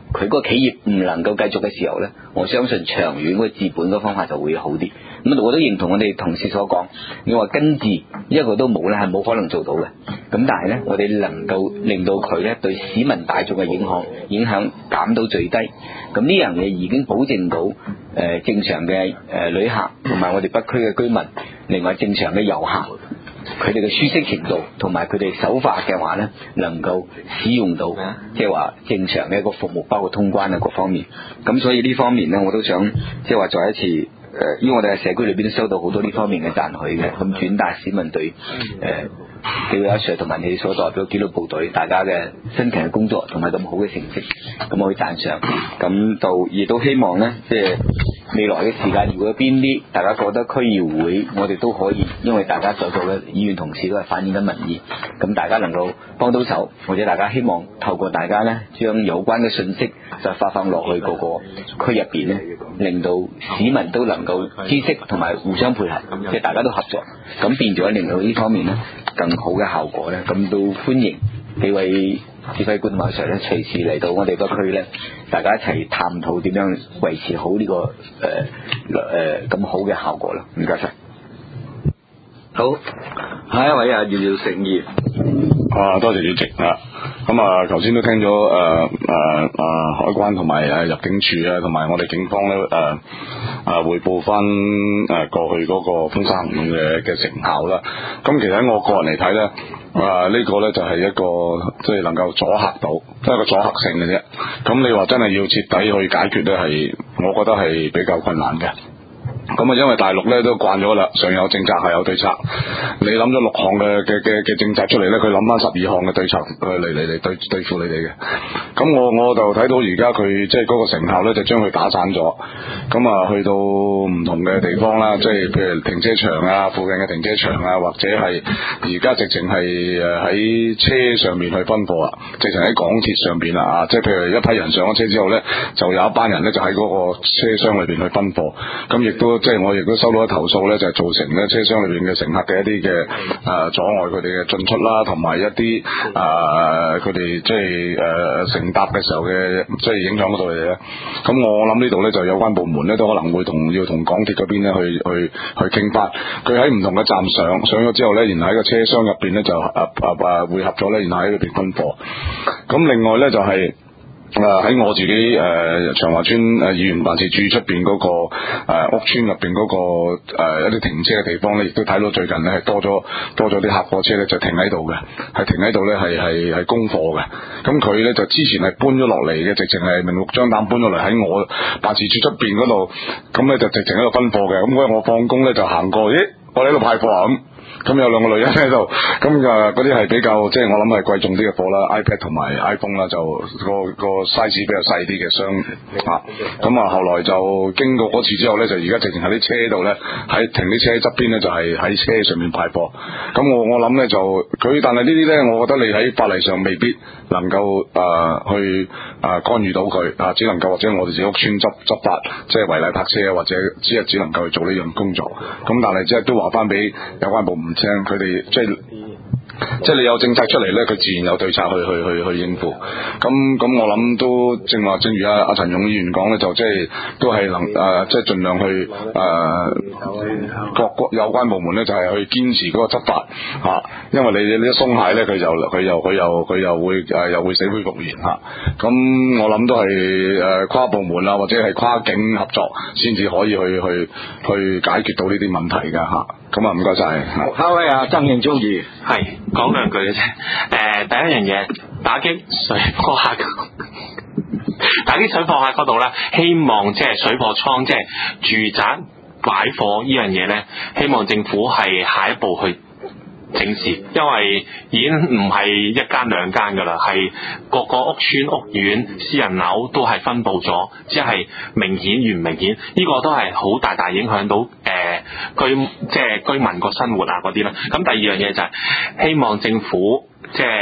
I: 佢嗰個企業唔能夠繼續嘅時候呢，我相信長遠嗰個治本嗰方法就會好啲。咁我都認同我哋同事所講，你話根治一個都冇呢，係冇可能做到嘅。咁但係呢，我哋能夠令到佢呢對市民大眾嘅影響減到最低。咁呢樣嘢已經保證到正常嘅旅客同埋我哋北區嘅居民，另外正常嘅遊客，佢哋嘅舒適程度同埋佢哋守法嘅話呢，能夠使用到即係話正常嘅一個服務，包括通關啊各方面。咁所以呢方面呢，我都想即係話再一次因為我哋喺社區裏邊都收到好多呢方面嘅讚許嘅，咁轉達市民對紀律阿 Sir 同埋你所代表紀律部隊大家嘅辛勤嘅工作同埋咁好嘅成績，咁我去讚賞。咁就亦都希望呢，即係未來嘅時間，如果有邊啲大家覺得區議會我哋都可以，因為大家在座嘅議員同事都係反映緊民意，咁大家能夠幫到手，或者大家希望透過大家呢，將有關嘅信息就發放落去嗰個區入邊呢，令到市民都能夠知悉同埋互相配合，即係大家都合作，咁變咗令到呢方面呢更好嘅效果呢，咁都歡迎幾位指揮官同埋 Sir 咧隨時嚟到我哋個區呢，大家一齊探討點樣維持好呢個咁好嘅效果啦。唔該晒。
A: 好，下一位啊，姚成業。
J: 多謝主席啊。咁啊，頭先都聽咗海關同埋入境處啊，同埋我哋警方咧匯報翻過去嗰個封山行動嘅成效啦。咁其實喺我個人嚟睇咧，呢個咧就係一個即係能夠阻嚇到，即係一個阻嚇性嘅啫。咁你話真係要徹底去解決咧，係我覺得係比較困難嘅。咁啊，因為大陸咧都慣咗啦，上有政策下有對策。你諗咗6項嘅政策出嚟咧，佢諗翻12項嘅對策嚟對付你哋嘅。咁我就睇到而家佢即係嗰個成效咧，就將佢打散咗。咁啊，去到唔同嘅地方啦，即係譬如停車場啊，附近嘅停車場啊，或者係而家直情係喺車上面去分貨啊，直情喺港鐵上邊啊，即係譬如一批人上咗車之後咧，就有一班人咧就喺嗰個車廂裏邊去分貨。咁亦都即係我亦都收到一投訴咧，就係造成咧車廂裏邊嘅乘客嘅一啲嘅阻礙佢哋嘅進出啦，同埋一啲佢哋即係乘搭嘅時候嘅即係影響嗰度嚟咧。咁我諗呢度咧就有關部門咧都可能會要同港鐵嗰邊咧去傾翻。佢喺唔同嘅站上咗之後咧，然後喺個車廂入邊咧就匯合咗咧，然後喺裏邊分貨。咁另外咧就係喺我自己長華村議員辦事處出邊嗰個屋村入邊嗰個一啲停車嘅地方咧，亦都睇到最近咧係多咗啲客貨車咧就停喺度嘅，係停喺度咧係供貨嘅。咁佢咧就之前係搬咗落嚟嘅，直情係明目張膽搬咗嚟喺我辦事處出邊嗰度，咁咧就直情喺度分貨嘅。咁嗰日我放工咧就行過，咦，我哋喺度派貨啊咁有兩個女人喺度，咁嗰啲係比較即係我諗係貴重啲嘅貨啦 ，iPad 同埋 iPhone 啦，就個 size 比較細啲嘅箱啊。咁後來就經過嗰次之後咧，就而家直情喺啲車度咧，喺停啲車側邊咧，就係喺車上面派貨。咁我諗咧就佢，但係呢啲咧，我覺得你喺法例上未必能夠去干預到佢只能夠或者我哋自己屋村執法，即係違例泊車啊，或者只能夠去做呢樣工作。咁但係即係都話翻俾有關部門聽，佢哋即係你有政策出嚟咧，佢自然有對策去應付。咁我諗都正如阿陳勇議員講咧，就即係都係能即係盡量去各有關部門咧，就係去堅持嗰個執法因為你一鬆懈咧，佢又會死灰復燃咁我諗都係跨部門啊，或者係跨境合作先至可以去解決到呢啲問題㗎咁唔該晒。
A: 下一位啊，曾應忠議員。
K: 係講兩句嘅啫。第一樣嘢，打擊水貨客嗰度咧，希望即係水貨倉，即係住宅擺貨呢樣嘢咧，希望政府係下一步去正視，因為已經唔係一間兩間噶啦，係各個屋村屋苑私人樓都係分佈咗，即係明顯與唔明顯，呢個都係好大影響到居民個生活啊嗰啲啦。咁第二樣嘢就係希望政府即係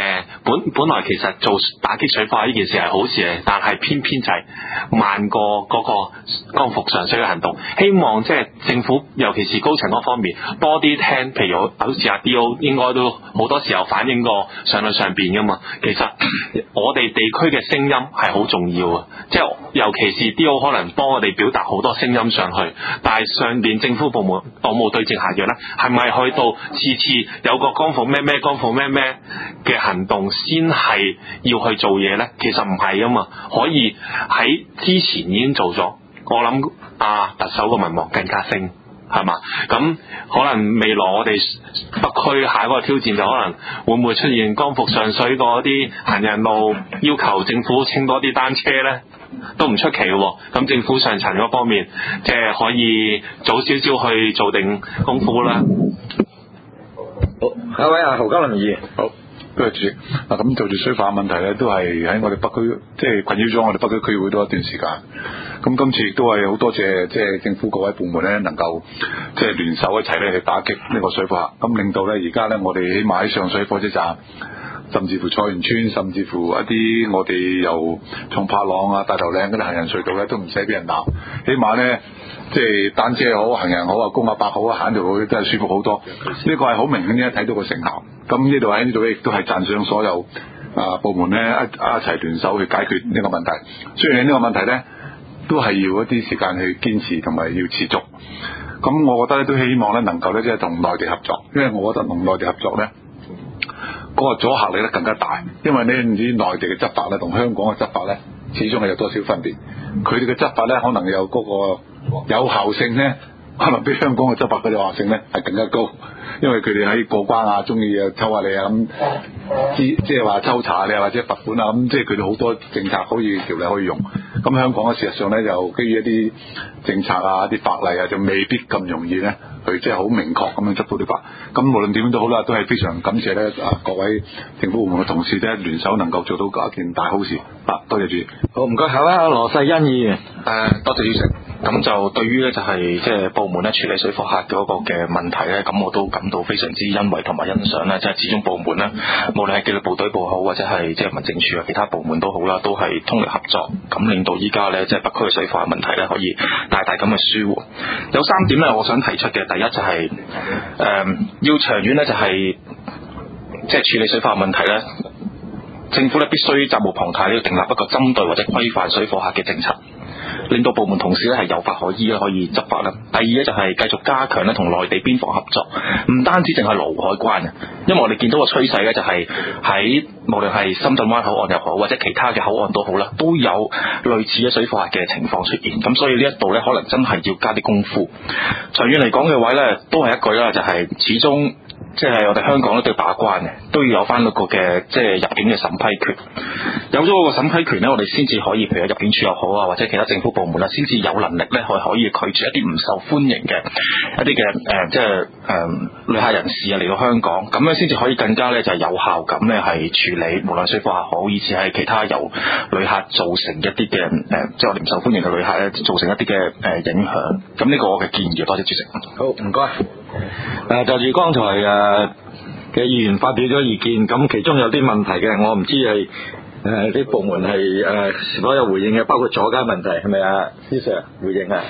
K: 本來其實做打擊水貨呢件事係好事嚟，但係偏偏就係慢過嗰個光復上水嘅行動。希望即係政府，尤其是高層嗰方面多啲聽，譬如好似阿 D.O. 應該都好多時候反映過上去上邊噶嘛。其實我哋地區嘅聲音係好重要啊，即係尤其是 D.O. 可能幫我哋表達好多聲音上去，但係上邊政府部門有冇對症下藥呢？係咪去到次次有個光復咩光復咩嘅行動先係要去做嘢呢？其實唔係啊嘛，可以喺之前已經做咗。我諗特首個民望更加升，係嘛？咁可能未來我哋北區下一個挑戰就可能會唔會出現光復上水嗰啲行人路要求政府清多啲單車呢？都唔出奇嘅。咁政府上層嗰方面即係可以早少少去做定功夫啦。
A: 好，下一位侯嘉麟議員。
C: 好，多謝主席。咁就住水貨問題咧，都係喺我哋北區即係困擾咗我哋北區區議會都一段時間。咁今次亦都係好多謝即係政府各位部門咧，能夠即係聯手一齊咧去打擊呢個水貨客，咁令到咧而家咧我哋起碼喺上水火車站，甚至乎菜園村，甚至乎一啲我哋由從柏朗啊、大頭嶺嗰啲行人隧道咧，都唔使俾人鬧，起碼咧即係單車好、行人好啊、公阿伯好啊，行條路都係舒服好多。呢個係好明顯咧睇到個成效。咁呢度喺呢度亦都係讚賞所有部門咧一齊聯手去解決呢個問題。雖然呢個問題咧都係要一啲時間去堅持同埋要持續。咁我覺得咧都希望咧能夠咧即係同內地合作，因為我覺得同內地合作咧嗰個阻嚇力咧更加大。因為你唔知內地嘅執法咧同香港嘅執法咧始終係有多少分別。佢哋嘅執法咧可能有嗰個有效性咧，可能比香港嘅執法嘅有效性咧係更加高。因為佢哋喺過關啊，中意抽下你啊咁，即係話抽查你啊或者罰款啊咁，即係佢哋好多政策可以條例可以用。咁香港嘅事實上咧，就基於一啲政策啊、一啲法例啊，就未必咁容易咧去即係好明確咁樣執到啲法。咁無論點都好啦，都係非常感謝咧各位政府部門嘅同事咧聯手能夠做到一件大好事。多謝主席。
A: 好，唔該，下位羅世恩議員。
E: 多謝主席。咁就對於咧就係即係部門咧處理水貨客嗰個嘅問題咧，咁我都感到非常之欣慰同埋欣賞啦。即係始終部門咧，無論係紀律部隊部好，或者係即係民政處啊其他部門都好啦，都係通力合作，咁令到依家咧即係北區嘅水貨客問題咧可以大大咁嘅舒緩。有3點咧，我想提出嘅，第一就係要長遠咧就係即係處理水貨客問題咧，政府咧必須責無旁貸，要訂立一個針對或者規範水貨客嘅政策，令到部門同事咧係有法可依啦，可以執法啦。第二咧就係繼續加強咧同內地邊防合作，唔單止淨係羅湖海關嘅，因為我哋見到個趨勢咧就係喺無論係深圳灣口岸又好，或者其他嘅口岸都好啦，都有類似嘅水貨客嘅情況出現。咁所以呢一度咧可能真係要加啲功夫。長遠嚟講嘅話咧，都係一句啦，就係始終即係我哋香港咧都要把關嘅，都要有翻嗰個嘅即係入境嘅審批權。有咗嗰個審批權咧，我哋先至可以，譬如入境處又好啊，或者其他政府部門啦，先至有能力咧可以拒絕一啲唔受歡迎嘅一啲嘅即係旅客人士啊嚟到香港，咁樣先至可以更加咧就係有效咁咧係處理，無論水貨客好，以至係其他由旅客造成一啲嘅即係我哋唔受歡迎嘅旅客咧造成一啲嘅影響。咁呢個我嘅建議，多謝主席。
A: 好，唔該。就住剛才嘅議員發表咗意見，咁其中有啲問題嘅，我唔知係啲部門係是否有回應嘅，包括阻街問題，係咪啊？司 Sir 回應啊。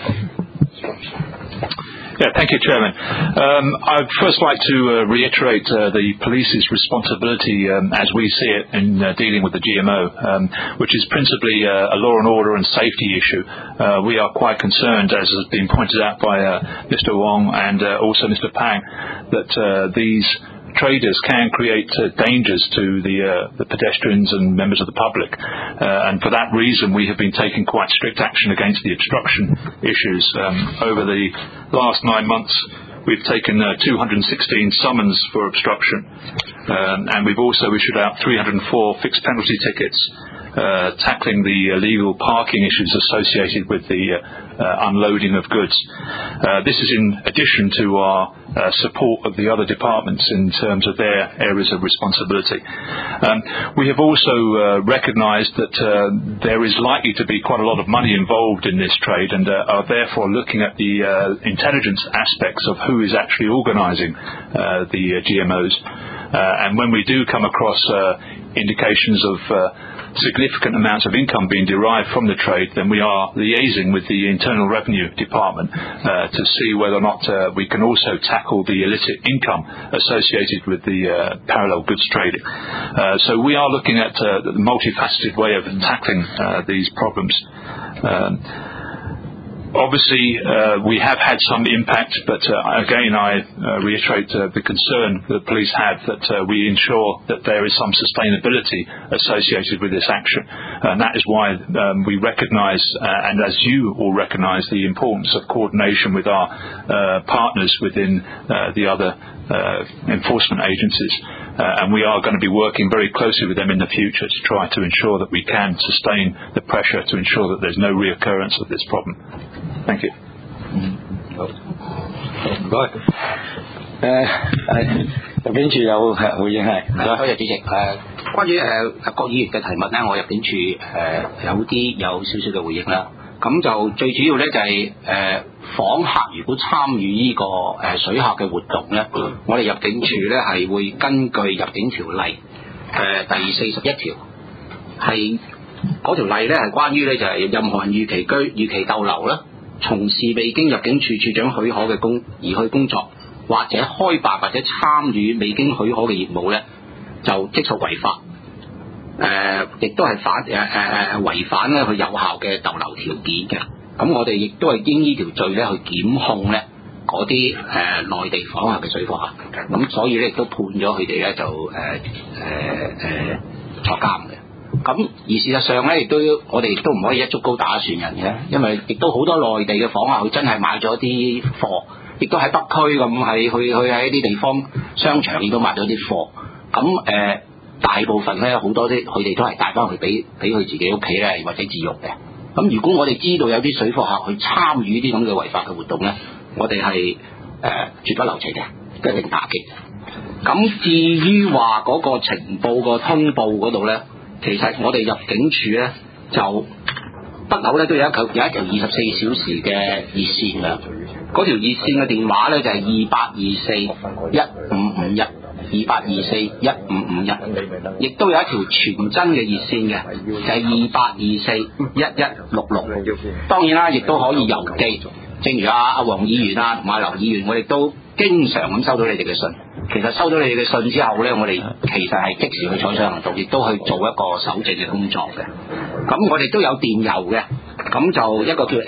C: Yeah, thank you, Chairman. I'd first like to reiterate the police's responsibility as we see it in dealing with the GMO, which is principally a law and order and safety issue. We are quite concerned, as has been pointed out by Mr. Wong and also Mr. Pang, that these traders can create dangers to the pedestrians and members of the public, and for that reason we have been taking quite strict action against the obstruction issues. Over the last 9 months we've taken 216 summons for obstruction, and we've also issued out 304 fixed penalty tickets tackling the illegal parking issues associated with the unloading of goods. This is in addition to our support of the other departments in terms of their areas of responsibility. We have also recognised that there is likely to be quite a lot of money involved in this trade, and are therefore looking at the intelligence aspects of who is actually organising the GMOs. And when we do come across indications of significant amounts of income being derived from the trade, then we are liaising with the Internal Revenue Department to see whether or not we can also tackle the illicit income associated with the parallel goods trading. So we are looking at the multifaceted way of tackling these problems. Obviously, we have had some impact, but again, I reiterate the concern the police have that we ensure that there is some sustainability associated with this action. And that is why we recognise, and as you all recognise, the importance of coordination with our partners within the other enforcement agencies. And we are going to be working very closely with them in the future to try to ensure that we can sustain the pressure to ensure that there's no reoccurrence of this problem. Thank you.
I: 唔該。入境處有回應係，唔該。
D: 多謝主席。關於郭議員嘅提問咧，我入境處有少少嘅回應啦。咁就最主要咧就係訪客如果參與呢個水客嘅活動咧，我哋入境處咧係會根據入境條例第41條，係嗰條例咧係關於咧就係任何人逾期逗留啦，從事未經入境處處長許可嘅而去工作，或者開辦或者參與未經許可嘅業務咧，就即屬違法。亦都係違反咧佢有效嘅逗留條件嘅。咁我哋亦都係經呢條罪咧去檢控咧嗰啲內地訪客嘅水貨客。咁所以咧亦都判咗佢哋咧就坐監嘅。咁而事實上咧，我哋亦都唔可以一竹篙打一船人嘅，因為亦都好多內地嘅訪客佢真係買咗啲貨，亦都喺北區咁係去喺啲地方商場亦都買咗啲貨。咁大部分咧好多啲佢哋都係帶翻去俾佢自己屋企咧或者自用嘅。咁如果我哋知道有啲水貨客去參與啲咁嘅違法嘅活動咧，我哋係絕不留情嘅，一定打擊。咁至於話嗰個情報個通報嗰度咧，其實我哋入境處咧就不嬲咧都有一條24小時嘅熱線㗎。嗰條熱線嘅電話咧就係28241551。28241551，亦都有一條傳真嘅熱線嘅，就係28241166。當然啦，亦都可以郵寄。正如阿黃議員同埋劉議員，我哋都經常咁收到你哋嘅信。其實收到你哋嘅信之後咧，我哋其實係即時去採取行動，亦都去做一個搜證嘅工作嘅。咁我哋都有電郵嘅。咁就一個叫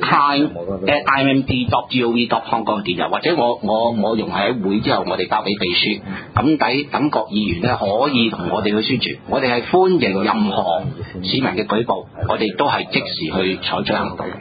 D: anticrime@imd.gov.hk 嘅電郵，或者我用喺會之後，我哋交俾秘書，咁等各議員咧可以同我哋去宣傳，我哋係歡迎任何市民嘅舉報，我哋都係即時去採取行動嘅。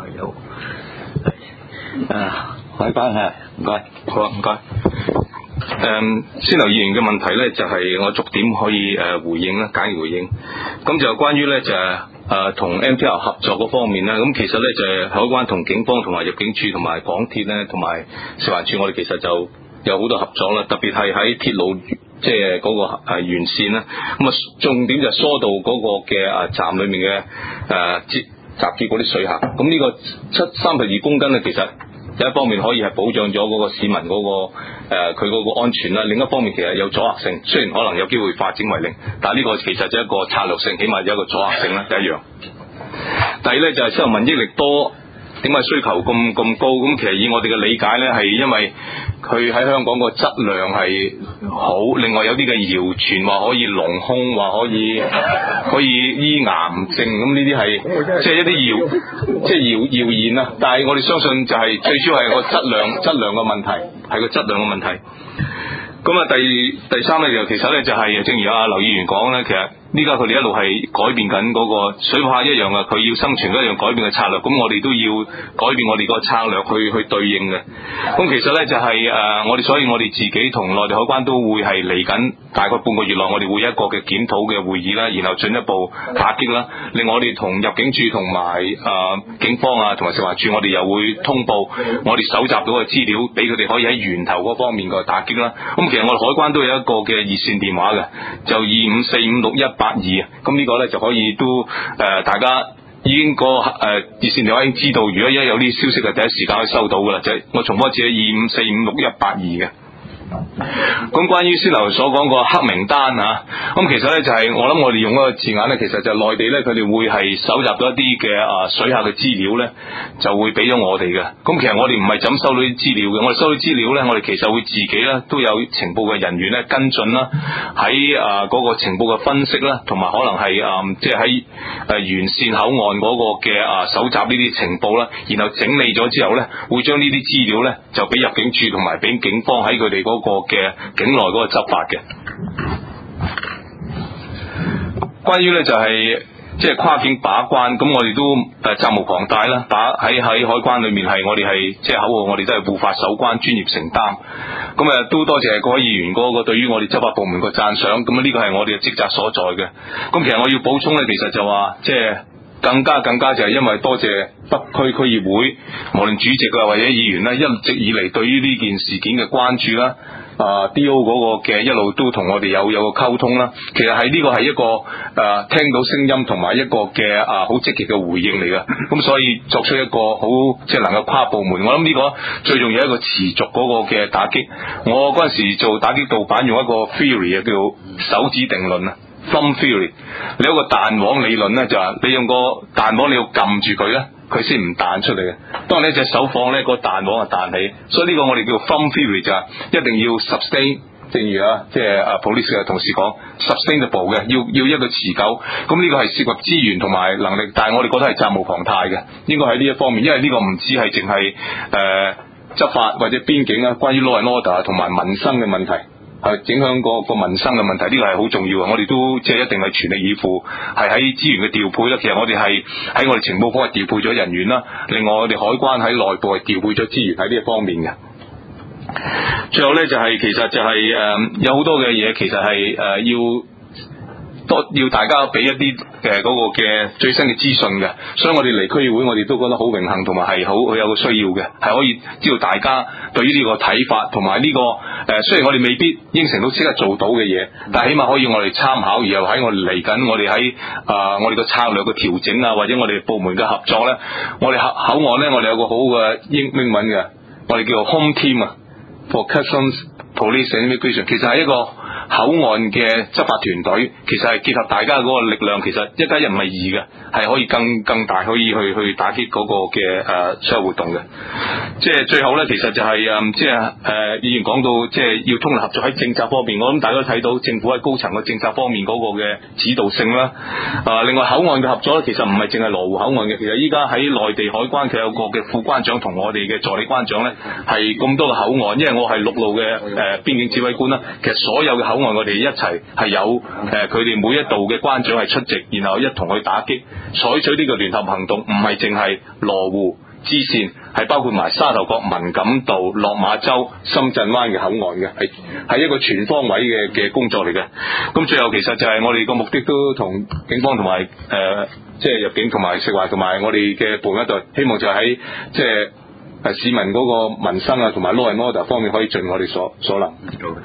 I: 海關係唔該，
E: 好啊，唔該。先劉議員嘅問題咧，就係我逐點可以回應啦，簡易回應。咁就關於咧就係同 MTR 合作嗰方面咧，咁其實咧就係海關同警方同埋入境處同埋港鐵咧同埋食環署，我哋其實就有好多合作啦，特別係喺鐵路即係嗰個沿線啦。咁啊重點就係疏導嗰個嘅站裏面嘅集結嗰啲水客。咁呢個32公斤咧，其實一方面可以係保障咗嗰個市民嗰個佢嗰個安全啦，另一方面其實有阻嚇性，雖然可能有機會發展為零，但係呢個其實就係一個策略性，起碼有一個阻嚇性啦，第一樣。第二咧就係新聞益力多，點解需求咁高？咁其實以我哋嘅理解咧，係因為佢喺香港個質量係好，另外有啲嘅謠傳話可以隆胸，話可以醫癌症，咁呢啲係即係一啲謠言啊。但係我哋相信就係最主要係個質量嘅問題，係個質量嘅問題。咁啊，第三咧就其實咧就係正如阿劉議員講咧，其實呢家佢哋一路係改變緊嗰個水貨客一樣啊，佢要生存一樣改變嘅策略，咁我哋都要改變我哋個策略去對應嘅。咁其實咧就係所以我哋自己同內地海關都會係嚟緊大概半個月內，我哋會有一個嘅檢討嘅會議啦，然後進一步打擊啦。另外我哋同入境處同埋警方啊同埋食環署，我哋又會通報我哋搜集到嘅資料，俾佢哋可以喺源頭嗰方面個打擊啦。咁其實我哋海關都有一個嘅熱線電話嘅，就25456182啊。咁呢個咧就可以都大家已經個熱線電話已經知道，如果一有啲消息就第一時間可以收到噶啦。就係我重複一次，25456182嘅。 咁關於先頭所講個黑名單啊，咁其實咧就係我諗我哋用嗰個字眼咧，其實就係內地咧佢哋會係搜集到一啲嘅水客嘅資料咧，就會俾咗我哋嘅。咁其實我哋唔係就咁收到啲資料嘅，我哋收到資料咧，我哋其實會自己咧都有情報嘅人員咧跟進啦，喺嗰個情報嘅分析啦，同埋可能係即係喺沿線口岸嗰個嘅搜集呢啲情報啦，然後整理咗之後咧，會將呢啲資料咧就俾入境處同埋俾警方喺佢哋嗰個嘅境內嗰個執法嘅。關於咧就係即係跨境把關，咁我哋都責無旁貸啦，喺海關裏面係我哋係即係口號，我哋都係護法守關，專業承擔。咁都多謝各位議員嗰個對於我哋執法部門個讚賞，咁呢個係我哋嘅職責所在嘅。咁其實我要補充咧，其實就話即係更加就係因為多謝北區區議會，無論主席啊或者議員咧，一直以嚟對於呢件事件嘅關注啦。D.O. 嗰個嘅一路都同我哋有個溝通啦，其實係呢個係一個聽到聲音同埋一個嘅好積極嘅回應嚟嘅，咁所以作出一個好即係能夠跨部門，我諗呢個最重要一個持續嗰個嘅打擊。我嗰陣時做打擊盜版用一個 theory 叫手指定論啊 ，thumb theory。你有個彈簧理論咧，就係你用個彈簧你要撳住佢咧，佢先唔彈出嚟嘅。當你一隻手放咧，個彈簧就彈起。所以呢個我哋叫 thumb theory 就係一定要 sustain， 正如即係police 嘅同事講 sustainable 嘅，要一個持久。咁呢個係涉及資源同埋能力，但係我哋覺得係責無旁貸嘅，應該喺呢一方面，因為呢個唔止係淨係執法或者邊境啊，關於 law and order 同埋民生嘅問題。係影響個民生嘅問題，呢個係好重要嘅。我哋都即係一定係全力以赴，係喺資源嘅調配啦。其實我哋係喺我哋情報科係調配咗人員啦，另外我哋海關喺內部係調配咗資源喺呢一方面嘅。最後咧就係、其實就係有好多嘅嘢，其實係要大家俾一啲嗰個嘅最新嘅資訊嘅，所以我哋嚟區議會，我哋都覺得好榮幸，同埋係好有個需要嘅，係可以知道大家對於呢個睇法，同埋呢個雖然我哋未必應承到即刻做到嘅嘢，但係起碼可以我哋參考，然後喺我哋嚟緊，我哋喺我哋個策略嘅調整啊，或者我哋部門嘅合作咧，我哋口岸咧，我哋有個好嘅英文嘅，我哋叫做 home team 啊 ，for customs police and immigration， 其實係一個口岸嘅執法團隊，其實係結合大家嗰個力量，其實一加一唔係二嘅，係可以更大，可以去打擊嗰個嘅所有活動嘅。即係最後咧，其實就係議員講到即係要通力合作喺政策方面，我諗大家都睇到政府喺高層嘅政策方面嗰個嘅指導性啦。另外口岸嘅合作咧，其實唔係淨係羅湖口岸嘅，其實依家喺內地海關佢有個嘅副關長同我哋嘅助理關長咧，係咁多個口岸，因為我係陸路嘅邊境指揮官啦，其實所有嘅口岸我哋一齊係有佢哋每一度嘅關長係出席，然後一同去打擊，採取呢個聯合行動，唔係淨係羅湖支線，係包括埋沙頭角、文錦渡、落馬洲、深圳灣嘅口岸嘅，係一個全方位嘅工作嚟嘅。咁最後其實就係我哋個目的都同警方同埋即係入境同埋食環同埋我哋嘅部門一隊，希望就喺即係市民嗰個民生啊同埋 law and order 方面可以盡我哋所能。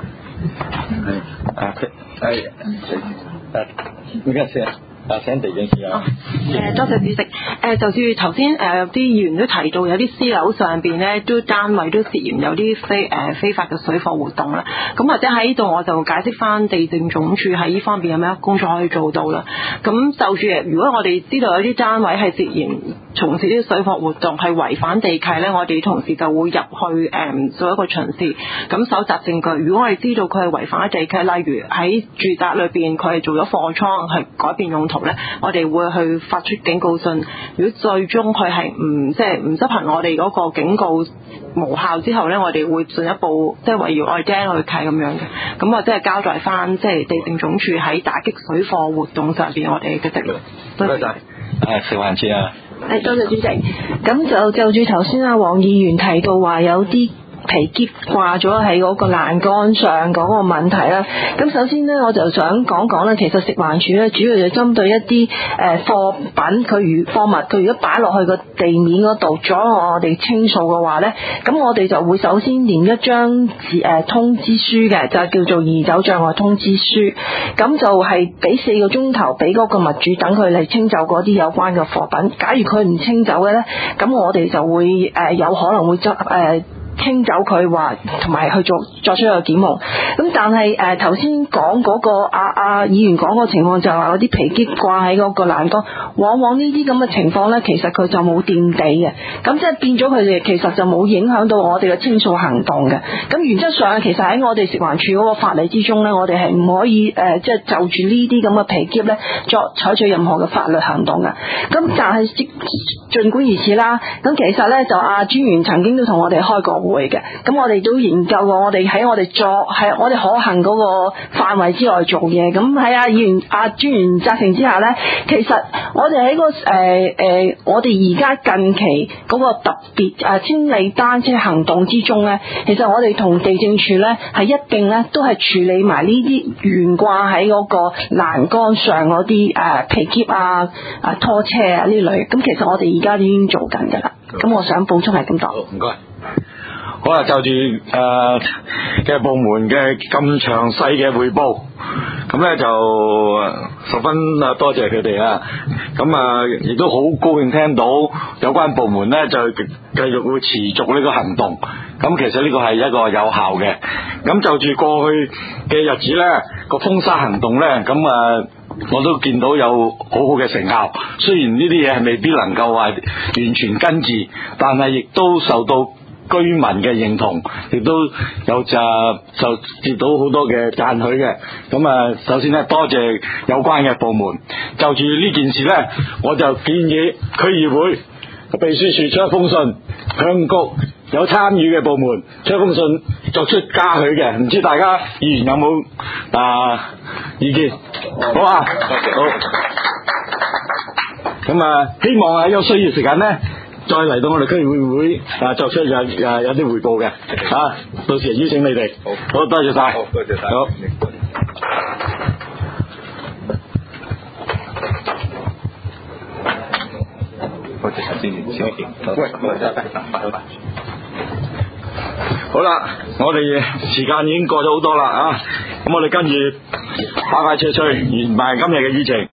L: 唔該先。請地警司啊！
F: 多謝主席。就似頭先有啲議員都提到，有啲私樓上邊咧都單位都涉嫌有啲非法嘅水貨活動啦。咁或者喺呢度我就解釋翻地政總署喺呢方面有咩工作可以做到啦。咁就住如果我哋知道有啲單位係涉嫌從事啲水貨活動係違反地契咧，我哋同時就會入去做一個巡視，咁搜集證據。如果我哋知道佢係違反咗地契，例如喺住宅裏邊佢係做咗貨倉係改變用途咧，我哋會去發出警告信。如果最終佢係唔執行我哋嗰個警告無效之後咧，我哋會進一步即係圍繞我哋釘去契咁樣嘅。咁或者係交代翻即係地政總署喺打擊水貨活動上邊我哋嘅職能。多謝。
L: 食環署啊。
F: 多謝主席。咁就住頭先黃議員提到話有啲皮篋掛咗喺嗰個欄杆上嗰個問題啦。咁首先呢，我就想講講咧，其實食環署咧主要就針對一啲貨品，貨物佢如果擺落去個地面嗰度阻礙我哋清掃嘅話咧，咁我哋就會首先念一張通知書嘅，就叫做移走障礙通知書。咁就係俾4個鐘頭俾嗰個物主等佢嚟清走嗰啲有關嘅貨品。假如佢唔清走嘅咧，咁我哋就會有可能會清走佢話，同埋去作出一個檢控。咁但係頭先講嗰個議員講個情況就係話嗰啲皮篋掛喺嗰個欄杆，往往呢啲咁嘅情況咧，其實佢就冇掂地嘅，咁即係變咗佢哋其實就冇影響到我哋嘅清掃行動嘅。咁原則上其實喺我哋食環署嗰個法例之中咧，我哋係唔可以即係就住呢啲咁嘅皮篋咧作採取任何嘅法律行動嘅。咁但係儘管如此啦，咁其實咧就專員曾經都同我哋開過會嘅，咁我哋都研究過，我哋喺我哋可行嗰個範圍之外做嘢。咁喺議員專員責成之下咧，其實我哋喺我哋而家近期嗰個特別清理單車行動之中咧，其實我哋同地政處咧係一定咧都係處理埋呢啲懸掛喺嗰個欄杆上嗰啲皮篋拖車呢類。咁其實我哋而家已經做緊㗎啦。咁我想補充係咁多。
A: 唔該。好啦，就住嘅部門嘅咁詳細嘅匯報，咁咧就十分多謝佢哋啊！咁亦都好高興聽到有關部門咧就繼續會持續呢個行動。咁其實呢個係一個有效嘅。咁就住過去嘅日子咧，個封沙行動咧，咁我都見到有好好嘅成效。雖然呢啲嘢係未必能夠話完全根治，但係亦都受到居民嘅認同，亦都有就接到好多嘅讚許嘅。咁首先咧，多謝有關嘅部門。就住呢件事咧，我就建議區議會秘書處出一封信，向局有參與嘅部門出一封信作出嘉許嘅。唔知大家議員有冇意見？好啊，好。咁希望喺有需要時間咧，再嚟到我哋區議會作出有啲匯報嘅。到時邀請你哋。好，多謝晒。好，多謝晒。好。多謝陳先生。喂，好啦，我哋時間已經過咗好多啦咁我哋跟住快快脆脆完埋今日嘅議程。